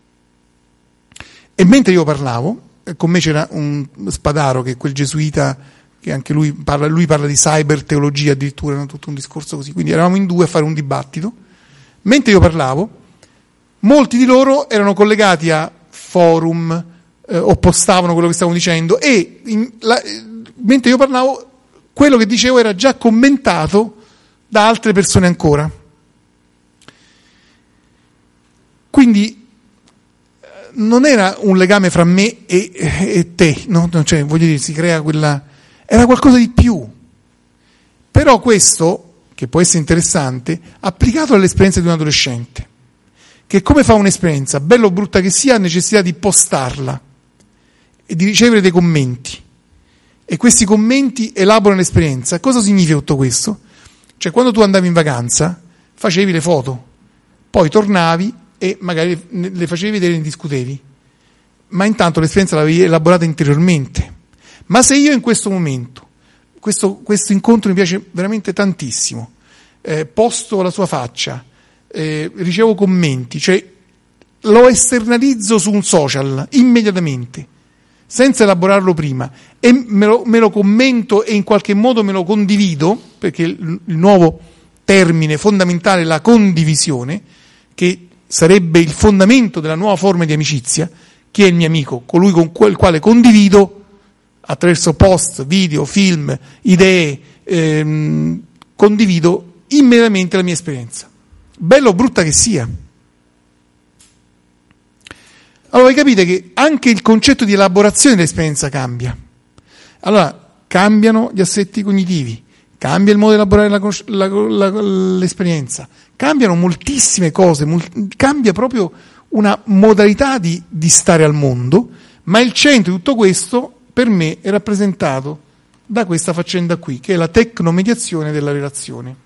E mentre io parlavo, con me c'era un Spadaro, che è quel gesuita che anche lui parla di cyberteologia, addirittura, no? Tutto un discorso così. Quindi eravamo in due a fare un dibattito. Mentre io parlavo, molti di loro erano collegati a forum, o postavano quello che stavamo dicendo, e mentre io parlavo, quello che dicevo era già commentato da altre persone ancora. Quindi non era un legame fra me e te, no? Cioè, voglio dire, si crea quella... Era qualcosa di più. Però questo, che può essere interessante, applicato all'esperienza di un adolescente, che come fa un'esperienza, bella o brutta che sia, ha necessità di postarla e di ricevere dei commenti. E questi commenti elaborano l'esperienza. Cosa significa tutto questo? Cioè, quando tu andavi in vacanza, facevi le foto, poi tornavi e magari le facevi vedere e ne discutevi. Ma intanto l'esperienza l'avevi elaborata interiormente. Ma se io in questo momento, questo incontro mi piace veramente tantissimo, posto la sua faccia, ricevo commenti, cioè lo esternalizzo su un social immediatamente, senza elaborarlo prima, e me lo commento e in qualche modo me lo condivido, perché il nuovo termine fondamentale è la condivisione, che sarebbe il fondamento della nuova forma di amicizia. Chi è il mio amico? Colui con il quale condivido attraverso post, video, film, idee, condivido immediatamente la mia esperienza, bella o brutta che sia. Allora voi capite che anche il concetto di elaborazione dell'esperienza cambia. Allora cambiano gli assetti cognitivi, cambia il modo di elaborare l'esperienza, cambiano moltissime cose, cambia proprio una modalità di stare al mondo, ma il centro di tutto questo per me è rappresentato da questa faccenda qui, che è la tecnomediazione della relazione.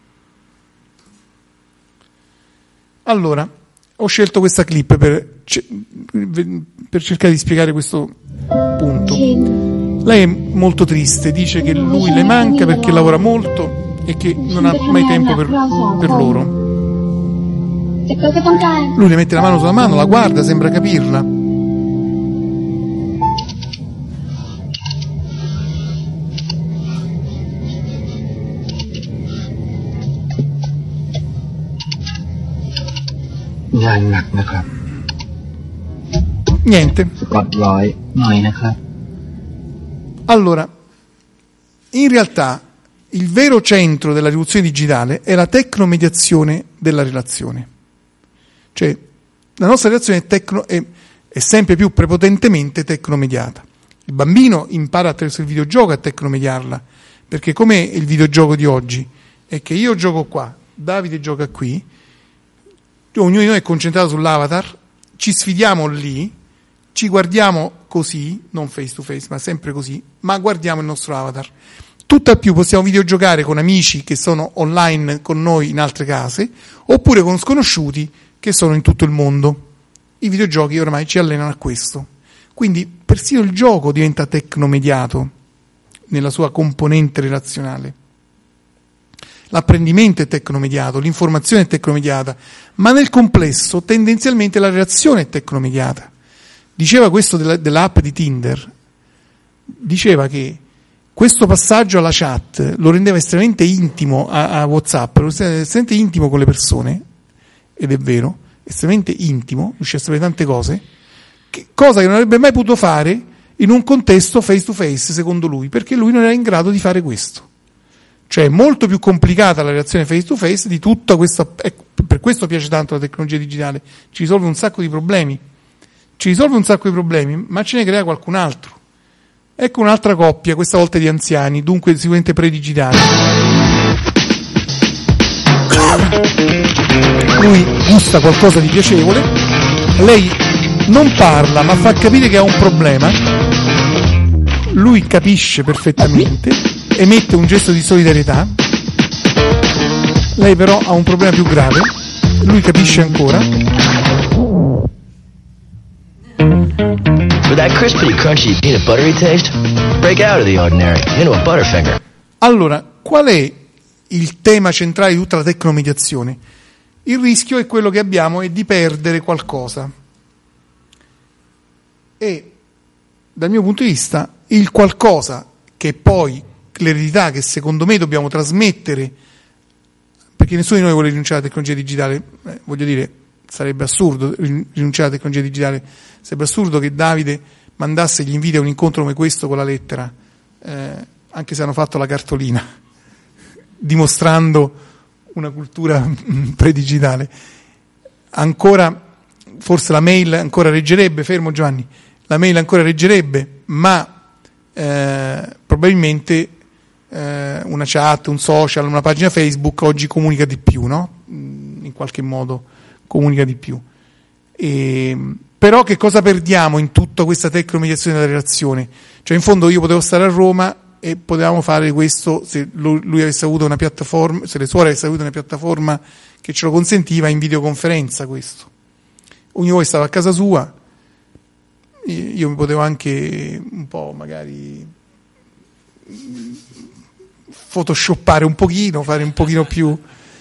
Allora, ho scelto questa clip per cercare di spiegare questo punto. Lei è molto triste, dice che lui le manca perché lavora molto e che non ha mai tempo per loro. Lui le mette la mano sulla mano, la guarda, sembra capirla. Niente. Allora, in realtà il vero centro della rivoluzione digitale è la tecnomediazione della relazione. Cioè, la nostra relazione è sempre più prepotentemente tecnomediata. Il bambino impara attraverso il videogioco a tecnomediarla, perché com'è il videogioco di oggi? È che io gioco qua, Davide gioca qui, ognuno di noi è concentrato sull'avatar, ci sfidiamo lì, ci guardiamo così, non face to face, ma sempre così, ma guardiamo il nostro avatar. Tutt'al più possiamo videogiocare con amici che sono online con noi in altre case, oppure con sconosciuti che sono in tutto il mondo. I videogiochi ormai ci allenano a questo. Quindi persino il gioco diventa tecnomediato nella sua componente relazionale. L'apprendimento è tecnomediato, l'informazione è tecnomediata, ma nel complesso tendenzialmente la relazione è tecnomediata. Diceva questo dell'app di Tinder, diceva che questo passaggio alla chat lo rendeva estremamente intimo a WhatsApp, lo rendeva estremamente intimo con le persone, ed è vero, estremamente intimo, riusciva a sapere tante cose, cosa che non avrebbe mai potuto fare in un contesto face to face, secondo lui, perché lui non era in grado di fare questo. Cioè è molto più complicata la relazione face to face di tutta questa, per questo piace tanto la tecnologia digitale, ci risolve un sacco di problemi, ma ce ne crea qualcun altro. Ecco un'altra coppia, questa volta di anziani, dunque sicuramente predigitali. Lui gusta qualcosa di piacevole, lei non parla ma fa capire che ha un problema, lui capisce perfettamente, emette un gesto di solidarietà, lei però ha un problema più grave, lui capisce ancora. With that crispy, crunchy, peanut buttery taste, break out of the ordinary into a Butterfinger. Allora, qual è il tema centrale di tutta la tecnomediazione? Il rischio è quello che abbiamo, è di perdere qualcosa. E dal mio punto di vista, il qualcosa che poi l'eredità che secondo me dobbiamo trasmettere, perché nessuno di noi vuole rinunciare alla tecnologia digitale, voglio dire, sarebbe assurdo rinunciare alla tecnologia digitale, sarebbe assurdo che Davide mandasse gli inviti a un incontro come questo con la lettera, anche se hanno fatto la cartolina, dimostrando una cultura predigitale. Ancora, forse la mail ancora reggerebbe, fermo Giovanni, la mail ancora reggerebbe, ma probabilmente una chat, un social, una pagina Facebook oggi comunica di più, no? In qualche modo comunica di più. Però che cosa perdiamo in tutta questa tecnomediazione della relazione? Cioè in fondo io potevo stare a Roma e potevamo fare questo se lui avesse avuto una piattaforma, se le suore avessero avuto una piattaforma che ce lo consentiva in videoconferenza questo. Ognuno di voi stava a casa sua, io mi potevo anche un po' magari photoshoppare un pochino, fare un pochino più,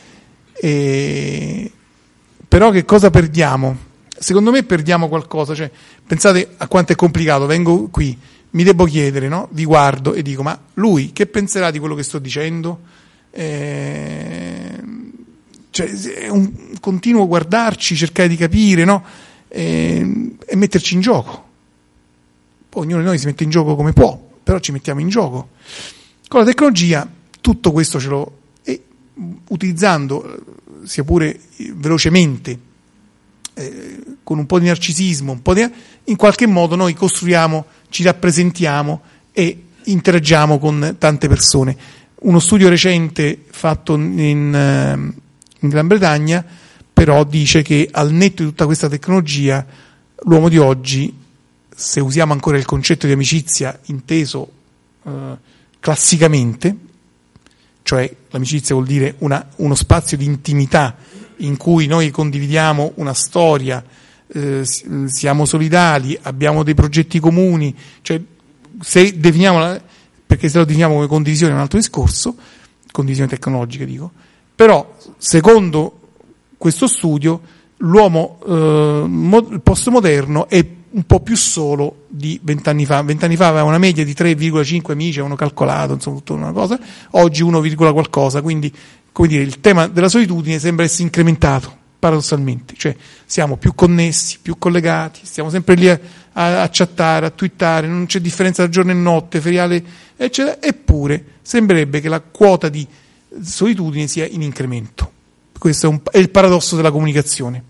però che cosa perdiamo? Secondo me perdiamo qualcosa, cioè pensate a quanto è complicato, vengo qui, mi devo chiedere, no? Vi guardo e dico, ma lui che penserà di quello che sto dicendo? Cioè è un continuo guardarci, cercare di capire, no? E metterci in gioco. Poi ognuno di noi si mette in gioco come può, però ci mettiamo in gioco. Con la tecnologia tutto questo ce lo, e utilizzando, sia pure velocemente, con un po' di narcisismo, in qualche modo noi costruiamo, ci rappresentiamo e interagiamo con tante persone. Uno studio recente fatto in Gran Bretagna però dice che al netto di tutta questa tecnologia l'uomo di oggi, se usiamo ancora il concetto di amicizia inteso classicamente, cioè l'amicizia vuol dire uno spazio di intimità in cui noi condividiamo una storia, siamo solidali, abbiamo dei progetti comuni, cioè se definiamo, perché se lo definiamo come condivisione è un altro discorso, condivisione tecnologica dico, però secondo questo studio l'uomo postmoderno è un po' più solo di 20 anni fa. 20 anni fa aveva una media di 3,5 amici, avevano calcolato, insomma, tutta una cosa, oggi 1, qualcosa, quindi come dire, il tema della solitudine sembra essere incrementato paradossalmente, cioè siamo più connessi, più collegati, stiamo sempre lì a chattare, a twittare, non c'è differenza tra giorno e notte, feriale, eccetera, eppure sembrerebbe che la quota di solitudine sia in incremento. Questo è il paradosso della comunicazione.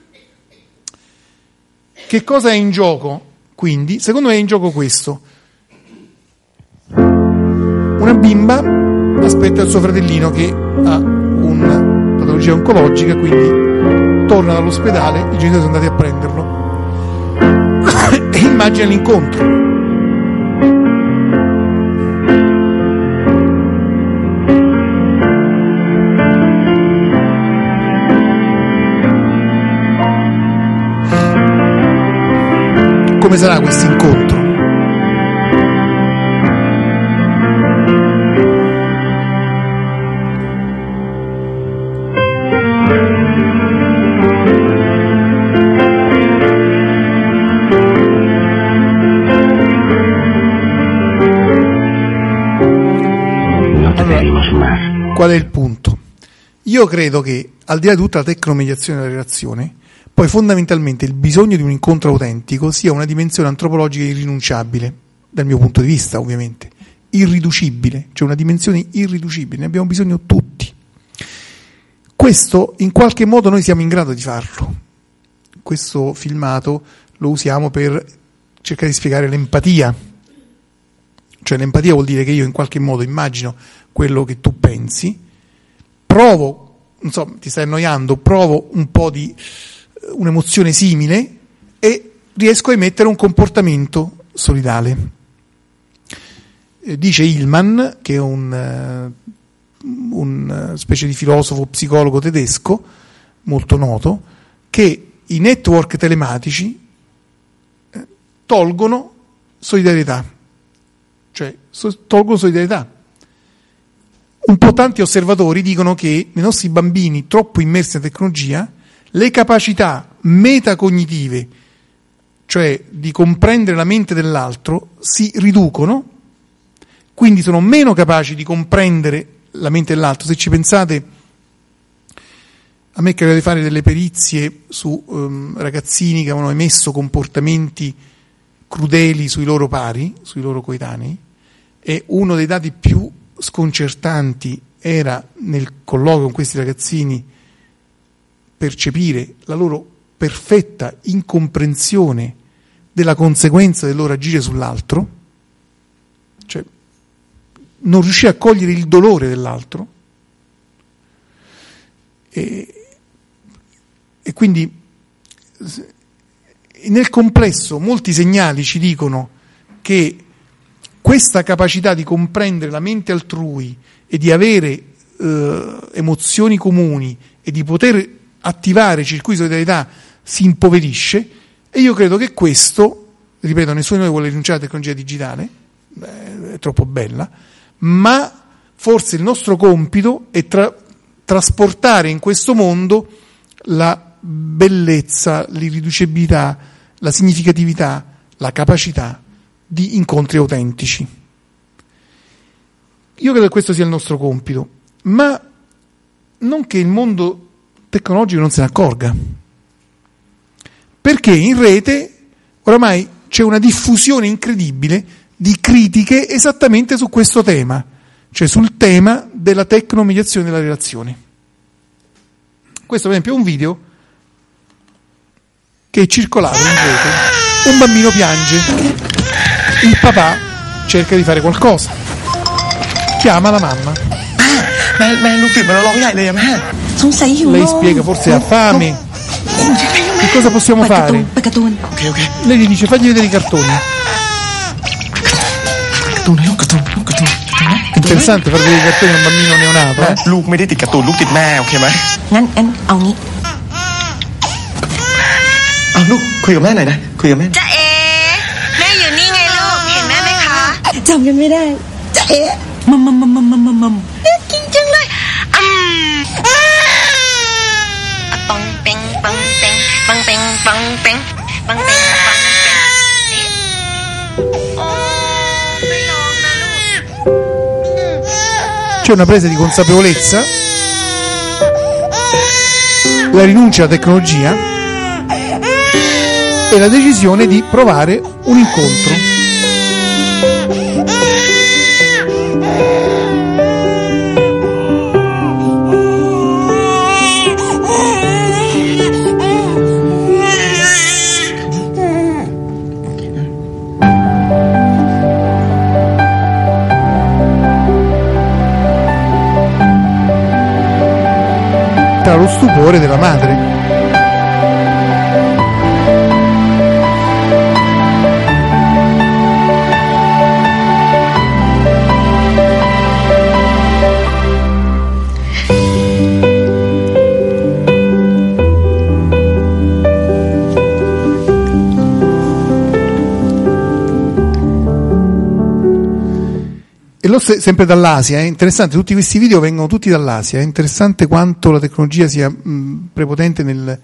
Che cosa è in gioco, quindi? Secondo me è in gioco questo. Una bimba aspetta il suo fratellino che ha una patologia oncologica, quindi torna dall'ospedale, i genitori sono andati a prenderlo e immagina l'incontro. Come sarà questo incontro? Qual è il punto? Io credo che, al di là di tutta la tecnomediazione della relazione, poi fondamentalmente il bisogno di un incontro autentico sia una dimensione antropologica irrinunciabile, dal mio punto di vista ovviamente, irriducibile, cioè una dimensione irriducibile, ne abbiamo bisogno tutti. Questo in qualche modo noi siamo in grado di farlo. Questo filmato lo usiamo per cercare di spiegare l'empatia. Cioè l'empatia vuol dire che io in qualche modo immagino quello che tu pensi, provo, non so, ti stai annoiando, provo un po' di un'emozione simile e riesco a emettere un comportamento solidale. Dice Hillman, che è un specie di filosofo psicologo tedesco molto noto, che i network telematici tolgono solidarietà, cioè tolgono solidarietà. Un po' tanti osservatori dicono che nei nostri bambini troppo immersi nella tecnologia le capacità metacognitive, cioè di comprendere la mente dell'altro, si riducono, quindi sono meno capaci di comprendere la mente dell'altro. Se ci pensate, a me capita di fare delle perizie su ragazzini che avevano emesso comportamenti crudeli sui loro pari, sui loro coetanei, e uno dei dati più sconcertanti era, nel colloquio con questi ragazzini, percepire la loro perfetta incomprensione della conseguenza del loro agire sull'altro, cioè non riuscire a cogliere il dolore dell'altro, e quindi nel complesso molti segnali ci dicono che questa capacità di comprendere la mente altrui e di avere emozioni comuni e di poter attivare circuiti di solidarietà si impoverisce, e io credo che questo, ripeto, nessuno di noi vuole rinunciare alla tecnologia digitale, è troppo bella, ma forse il nostro compito è trasportare in questo mondo la bellezza, l'irriducibilità, la significatività, la capacità di incontri autentici. Io credo che questo sia il nostro compito, ma non che il mondo tecnologico non se ne accorga, perché in rete oramai c'è una diffusione incredibile di critiche esattamente su questo tema, cioè sul tema della tecnomediazione della relazione. Questo per esempio è un video che è circolato in rete, un bambino piange, il papà cerca di fare qualcosa, chiama la mamma. Lei spiega, forse ha fame, che cosa possiamo fare? Lei gli dice, fagli vedere i cartoni. Interessante far vedere i cartoni a un bambino neonato, eh? ลูกไม่ได้ติดการ์ตูนลูกติดแม่โอเคไหมงั้นเอางี้เอาลูกคุยกับแม่หน่อยนะคุยกับแม่จ๊ะเอ๋แม่อยู่นี่ไงลูกเห็นแม่ไหมคะจำกันไม่ได้จ๊ะเอ๋มัมกินจังเลยปังเป็งปังเป็งปังเป็งปังเป็งปังเป็งปังเป็งโอ้ไม่ร้องนะลูก C'è una presa di consapevolezza, la rinuncia alla tecnologia e la decisione di provare un incontro. Tra lo stupore della madre. E sempre dall'Asia, è interessante, tutti questi video vengono tutti dall'Asia, è interessante quanto la tecnologia sia prepotente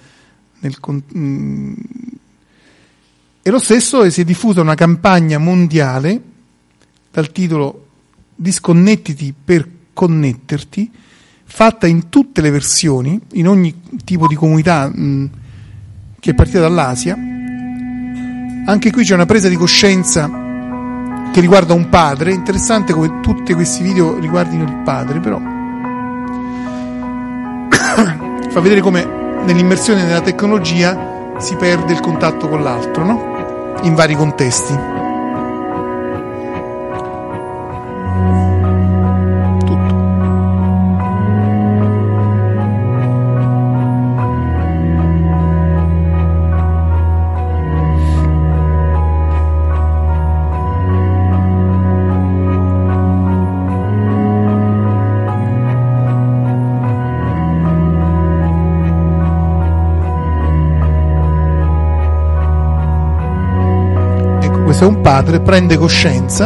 e lo stesso si è diffusa una campagna mondiale dal titolo Disconnettiti per connetterti, fatta in tutte le versioni, in ogni tipo di comunità che è partita dall'Asia. Anche qui c'è una presa di coscienza che riguarda un padre. È interessante come tutti questi video riguardino il padre, però fa vedere come nell'immersione nella tecnologia si perde il contatto con l'altro, no? In vari contesti. Un padre prende coscienza,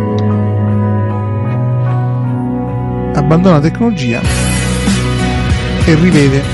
abbandona la tecnologia e rivede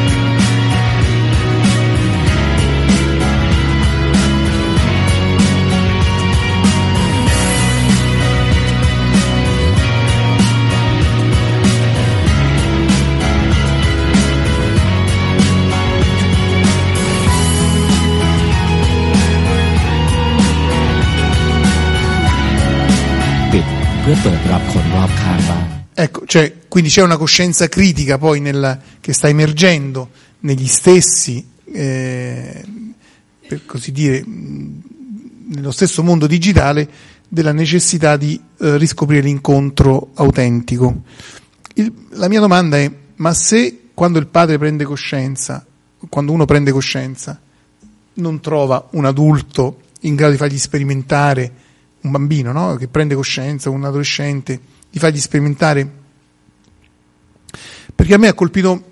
Ecco, quindi c'è una coscienza critica poi che sta emergendo negli stessi, per così dire, nello stesso mondo digitale, della necessità di riscoprire l'incontro autentico. La mia domanda è: ma se quando il padre prende coscienza, quando uno prende coscienza, non trova un adulto in grado di fargli sperimentare, un bambino, no? Che prende coscienza, un adolescente, di fargli sperimentare, perché a me ha colpito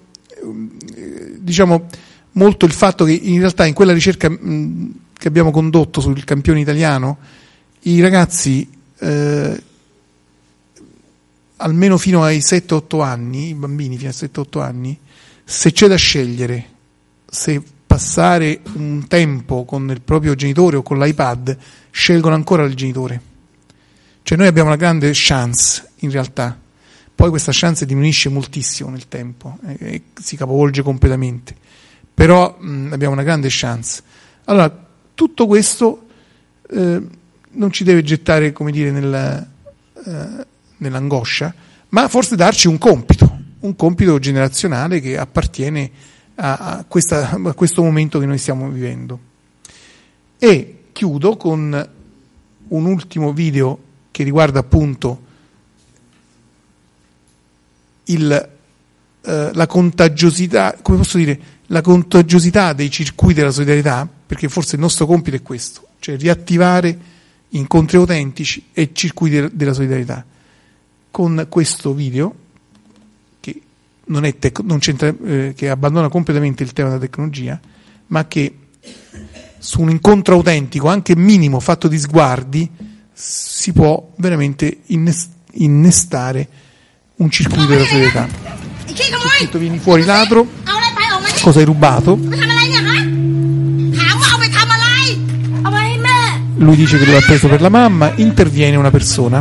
molto il fatto che in realtà in quella ricerca che abbiamo condotto sul campione italiano, i ragazzi almeno fino ai 7-8 anni, i bambini fino ai 7-8 anni, se c'è da scegliere se passare un tempo con il proprio genitore o con l'iPad, scelgono ancora il genitore. Cioè noi abbiamo una grande chance in realtà, poi questa chance diminuisce moltissimo nel tempo e si capovolge completamente, però abbiamo una grande chance. Allora tutto questo non ci deve gettare, come dire, nell'angoscia, ma forse darci un compito generazionale che appartiene a questo momento che noi stiamo vivendo. E chiudo con un ultimo video che riguarda appunto la contagiosità, come posso dire, la contagiosità dei circuiti della solidarietà, perché forse il nostro compito è questo, cioè riattivare incontri autentici e circuiti della solidarietà. Con questo video che non c'entra, che abbandona completamente il tema della tecnologia, ma che su un incontro autentico, anche minimo, fatto di sguardi, si può veramente innestare un circuito della solidarietà. Circuito, vieni fuori ladro, cosa hai rubato? Lui dice che lo ha preso per la mamma, interviene una persona,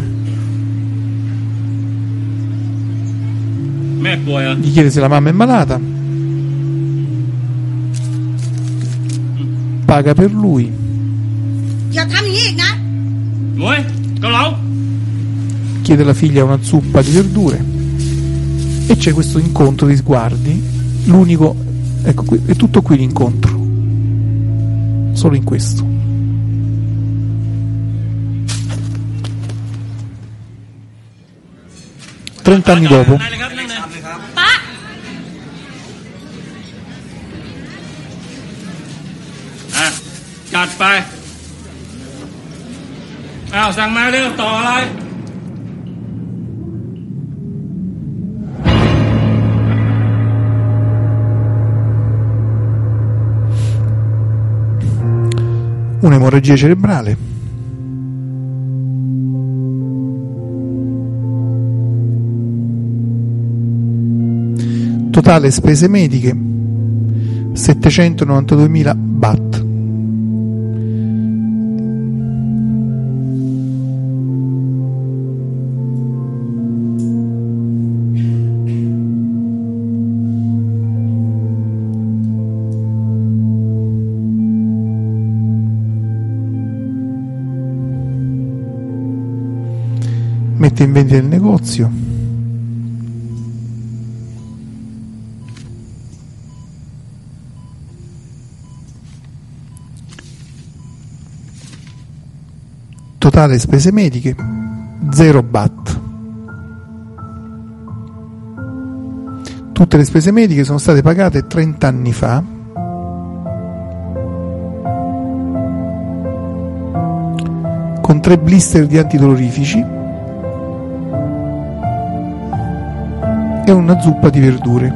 gli chiede se la mamma è malata, paga per lui. Chiede alla figlia una zuppa di verdure e c'è questo incontro di sguardi, l'unico, ecco qui, è tutto qui l'incontro, solo in questo. Trent'anni dopo. Chặtไปสั่งมาเร็วต่ออะไร Un'emorragia cerebrale. Totale spese mediche 792.000 baht. Mette in vendita il negozio. Totale spese mediche 0 baht. Tutte le spese mediche sono state pagate 30 anni fa. Con 3 blister di antidolorifici e una zuppa di verdure.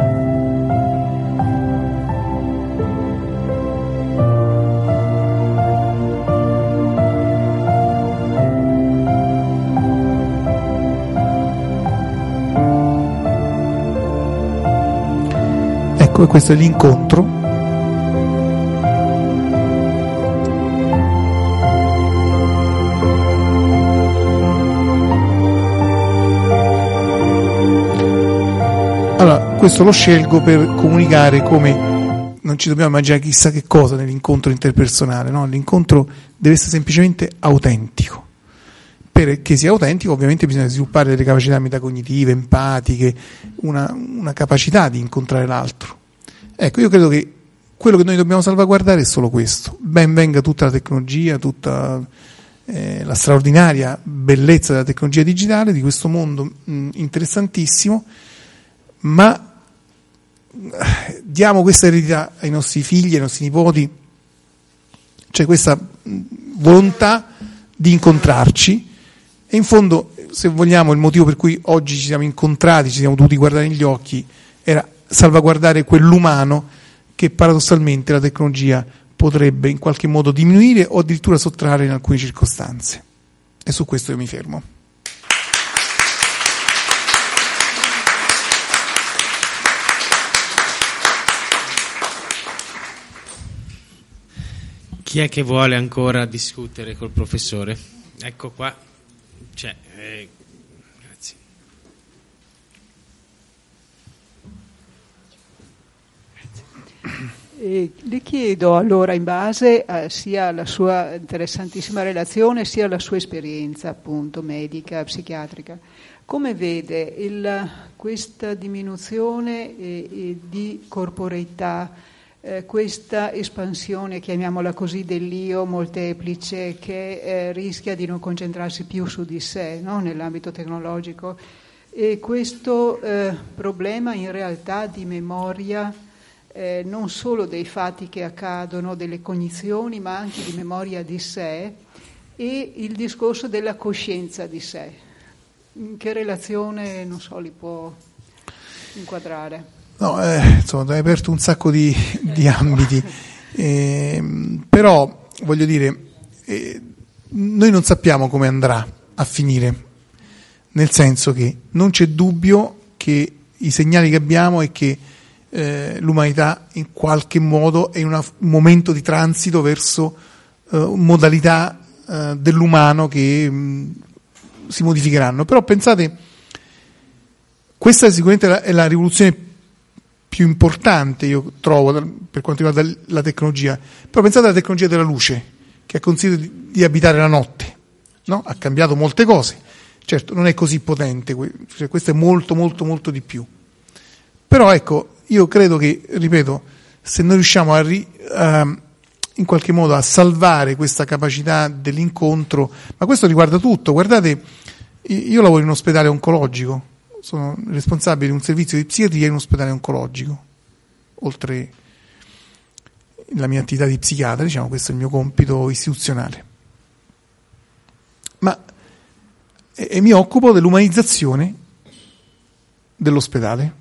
Ecco, questo è l'incontro. Allora, questo lo scelgo per comunicare come non ci dobbiamo immaginare chissà che cosa nell'incontro interpersonale, no? L'incontro deve essere semplicemente autentico. Perché sia autentico, ovviamente bisogna sviluppare delle capacità metacognitive, empatiche, una capacità di incontrare l'altro. Ecco, io credo che quello che noi dobbiamo salvaguardare è solo questo. Ben venga tutta la tecnologia, tutta la straordinaria bellezza della tecnologia digitale, di questo mondo interessantissimo, ma diamo questa eredità ai nostri figli, ai nostri nipoti, cioè questa volontà di incontrarci. E in fondo, se vogliamo, il motivo per cui oggi ci siamo incontrati, ci siamo dovuti guardare negli occhi, era salvaguardare quell'umano che paradossalmente la tecnologia potrebbe in qualche modo diminuire o addirittura sottrarre in alcune circostanze. E su questo io mi fermo. Chi è che vuole ancora discutere col professore? Ecco qua. Grazie. Le chiedo allora, in base sia alla sua interessantissima relazione sia alla sua esperienza appunto medica, psichiatrica, come vede questa diminuzione di corporeità, questa espansione, chiamiamola così, dell'io molteplice che rischia di non concentrarsi più su di sé, no? Nell'ambito tecnologico, e questo problema in realtà di memoria non solo dei fatti che accadono, delle cognizioni, ma anche di memoria di sé, e il discorso della coscienza di sé. In che relazione, non so, li può inquadrare? No, insomma, hai aperto un sacco di ambiti, però voglio dire, noi non sappiamo come andrà a finire, nel senso che non c'è dubbio che i segnali che abbiamo è che l'umanità in qualche modo è in un momento di transito verso modalità dell'umano che si modificheranno. Però pensate, questa sicuramente è la rivoluzione più importante, io trovo, per quanto riguarda la tecnologia. Però pensate alla tecnologia della luce, che ha consentito di abitare la notte, no? Ha cambiato molte cose. Certo, non è così potente, cioè, questo è molto, molto, molto di più. Però ecco, io credo che, ripeto, se noi riusciamo in qualche modo a salvare questa capacità dell'incontro, ma questo riguarda tutto. Guardate, io lavoro in un ospedale oncologico, sono responsabile di un servizio di psichiatria in un ospedale oncologico, oltre la mia attività di psichiatra, diciamo, questo è il mio compito istituzionale. E mi occupo dell'umanizzazione dell'ospedale.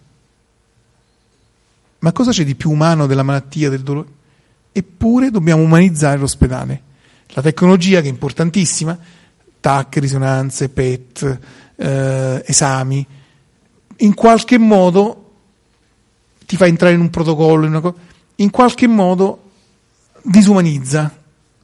Ma cosa c'è di più umano della malattia, del dolore? Eppure dobbiamo umanizzare l'ospedale. La tecnologia, che è importantissima, TAC, risonanze, PET, esami, in qualche modo ti fa entrare in un protocollo, in qualche modo disumanizza.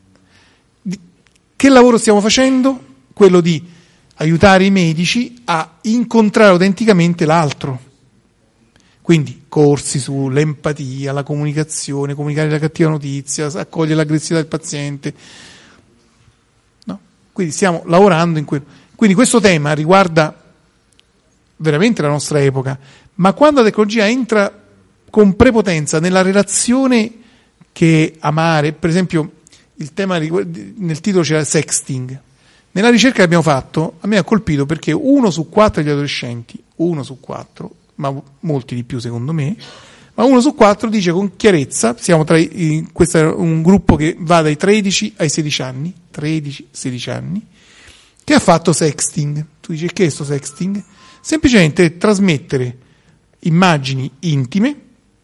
Che lavoro stiamo facendo? Quello di aiutare i medici a incontrare autenticamente l'altro. Quindi corsi sull'empatia, la comunicazione, comunicare la cattiva notizia, accogliere l'aggressività del paziente. No? Quindi stiamo lavorando in quello. Quindi questo tema riguarda veramente la nostra epoca, ma quando la tecnologia entra con prepotenza nella relazione che amare, per esempio il tema nel titolo c'era sexting. Nella ricerca che abbiamo fatto, a me ha colpito perché 1 su 4 degli adolescenti, 1 su 4, ma molti di più secondo me, ma 1 su 4 dice con chiarezza, siamo questo è un gruppo che va dai 13 ai 16 anni, 13-16 anni, che ha fatto sexting. Tu dici, che è sto sexting? Semplicemente trasmettere immagini intime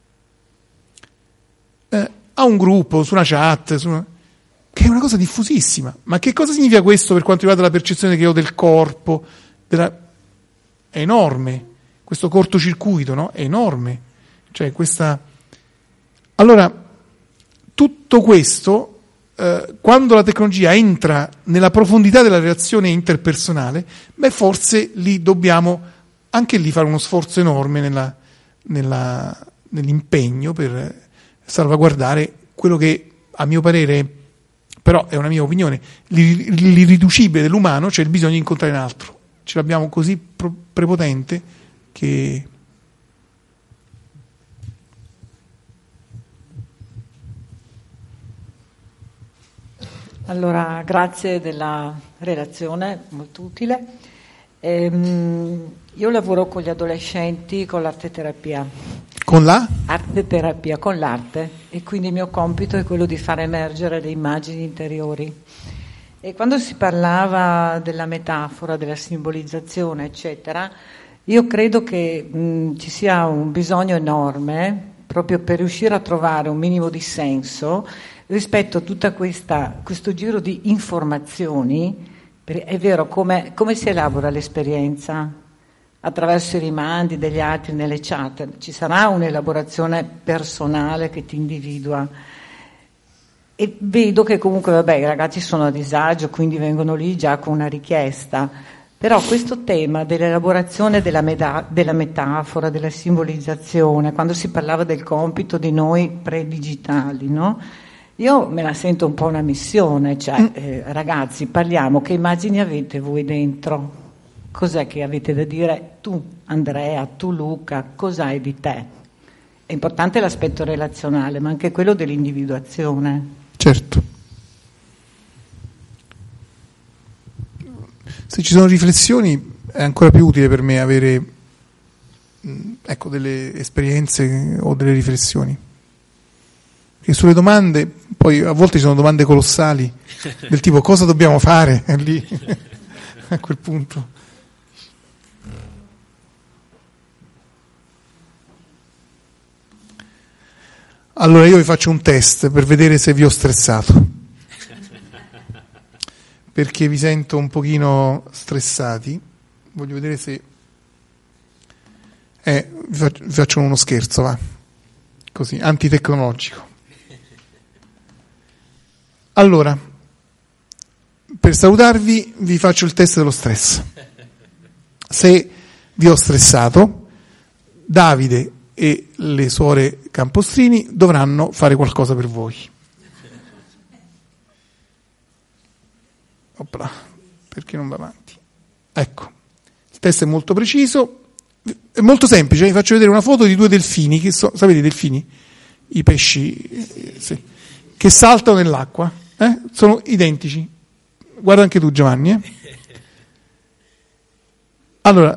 a un gruppo, su una chat, che è una cosa diffusissima. Ma che cosa significa questo per quanto riguarda la percezione che ho del corpo? È enorme. Questo cortocircuito, no? È enorme. Cioè Allora, tutto questo, quando la tecnologia entra nella profondità della relazione interpersonale, forse lì dobbiamo anche lì fare uno sforzo enorme nell'impegno per salvaguardare quello che, a mio parere, però è una mia opinione, l'irriducibile dell'umano, cioè il bisogno di incontrare un altro. Ce l'abbiamo così prepotente che... Allora, grazie della relazione, molto utile. Io lavoro con gli adolescenti con l'arteterapia. Con la? Arteterapia, con l'arte, e quindi il mio compito è quello di far emergere le immagini interiori. E quando si parlava della metafora, della simbolizzazione, eccetera, io credo che ci sia un bisogno enorme, proprio per riuscire a trovare un minimo di senso rispetto a tutta questo giro di informazioni. È vero, come si elabora l'esperienza? Attraverso i rimandi degli altri nelle chat. Ci sarà un'elaborazione personale che ti individua. E vedo che comunque, i ragazzi sono a disagio, quindi vengono lì già con una richiesta. Però questo tema dell'elaborazione della metafora, della simbolizzazione, quando si parlava del compito di noi pre-digitali, no? Io me la sento un po' una missione, cioè ragazzi, parliamo, che immagini avete voi dentro? Cos'è che avete da dire tu, Andrea, tu, Luca, cos'hai di te? È importante l'aspetto relazionale, ma anche quello dell'individuazione. Certo. Se ci sono riflessioni è ancora più utile per me avere delle esperienze o delle riflessioni. Perché sulle domande, poi a volte ci sono domande colossali del tipo cosa dobbiamo fare lì a quel punto. Allora io vi faccio un test per vedere se vi ho stressato, perché vi sento un pochino stressati. Voglio vedere se vi faccio uno scherzo, va, così, antitecnologico. Allora, per salutarvi vi faccio il test dello stress. Se vi ho stressato, Davide e le suore Campostrini dovranno fare qualcosa per voi. Opla, perché non va avanti? Ecco, il testo è molto preciso, è molto semplice. Vi faccio vedere una foto di due delfini, sapete i delfini? I pesci, sì, che saltano nell'acqua, sono identici. Guarda anche tu, Giovanni. Allora,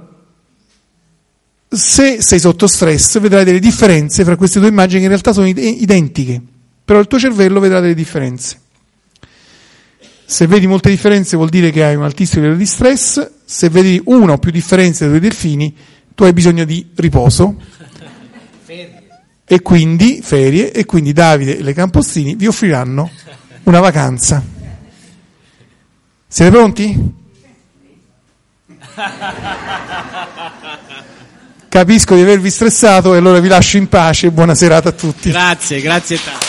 se sei sotto stress vedrai delle differenze fra queste due immagini che in realtà sono identiche, però il tuo cervello vedrà delle differenze. Se vedi molte differenze vuol dire che hai un altissimo livello di stress, se vedi una o più differenze tra i due delfini tu hai bisogno di riposo e quindi ferie, e quindi Davide e le Campostrini vi offriranno una vacanza. Siete pronti? Capisco di avervi stressato e allora vi lascio in pace. Buona serata a tutti. Grazie tanto.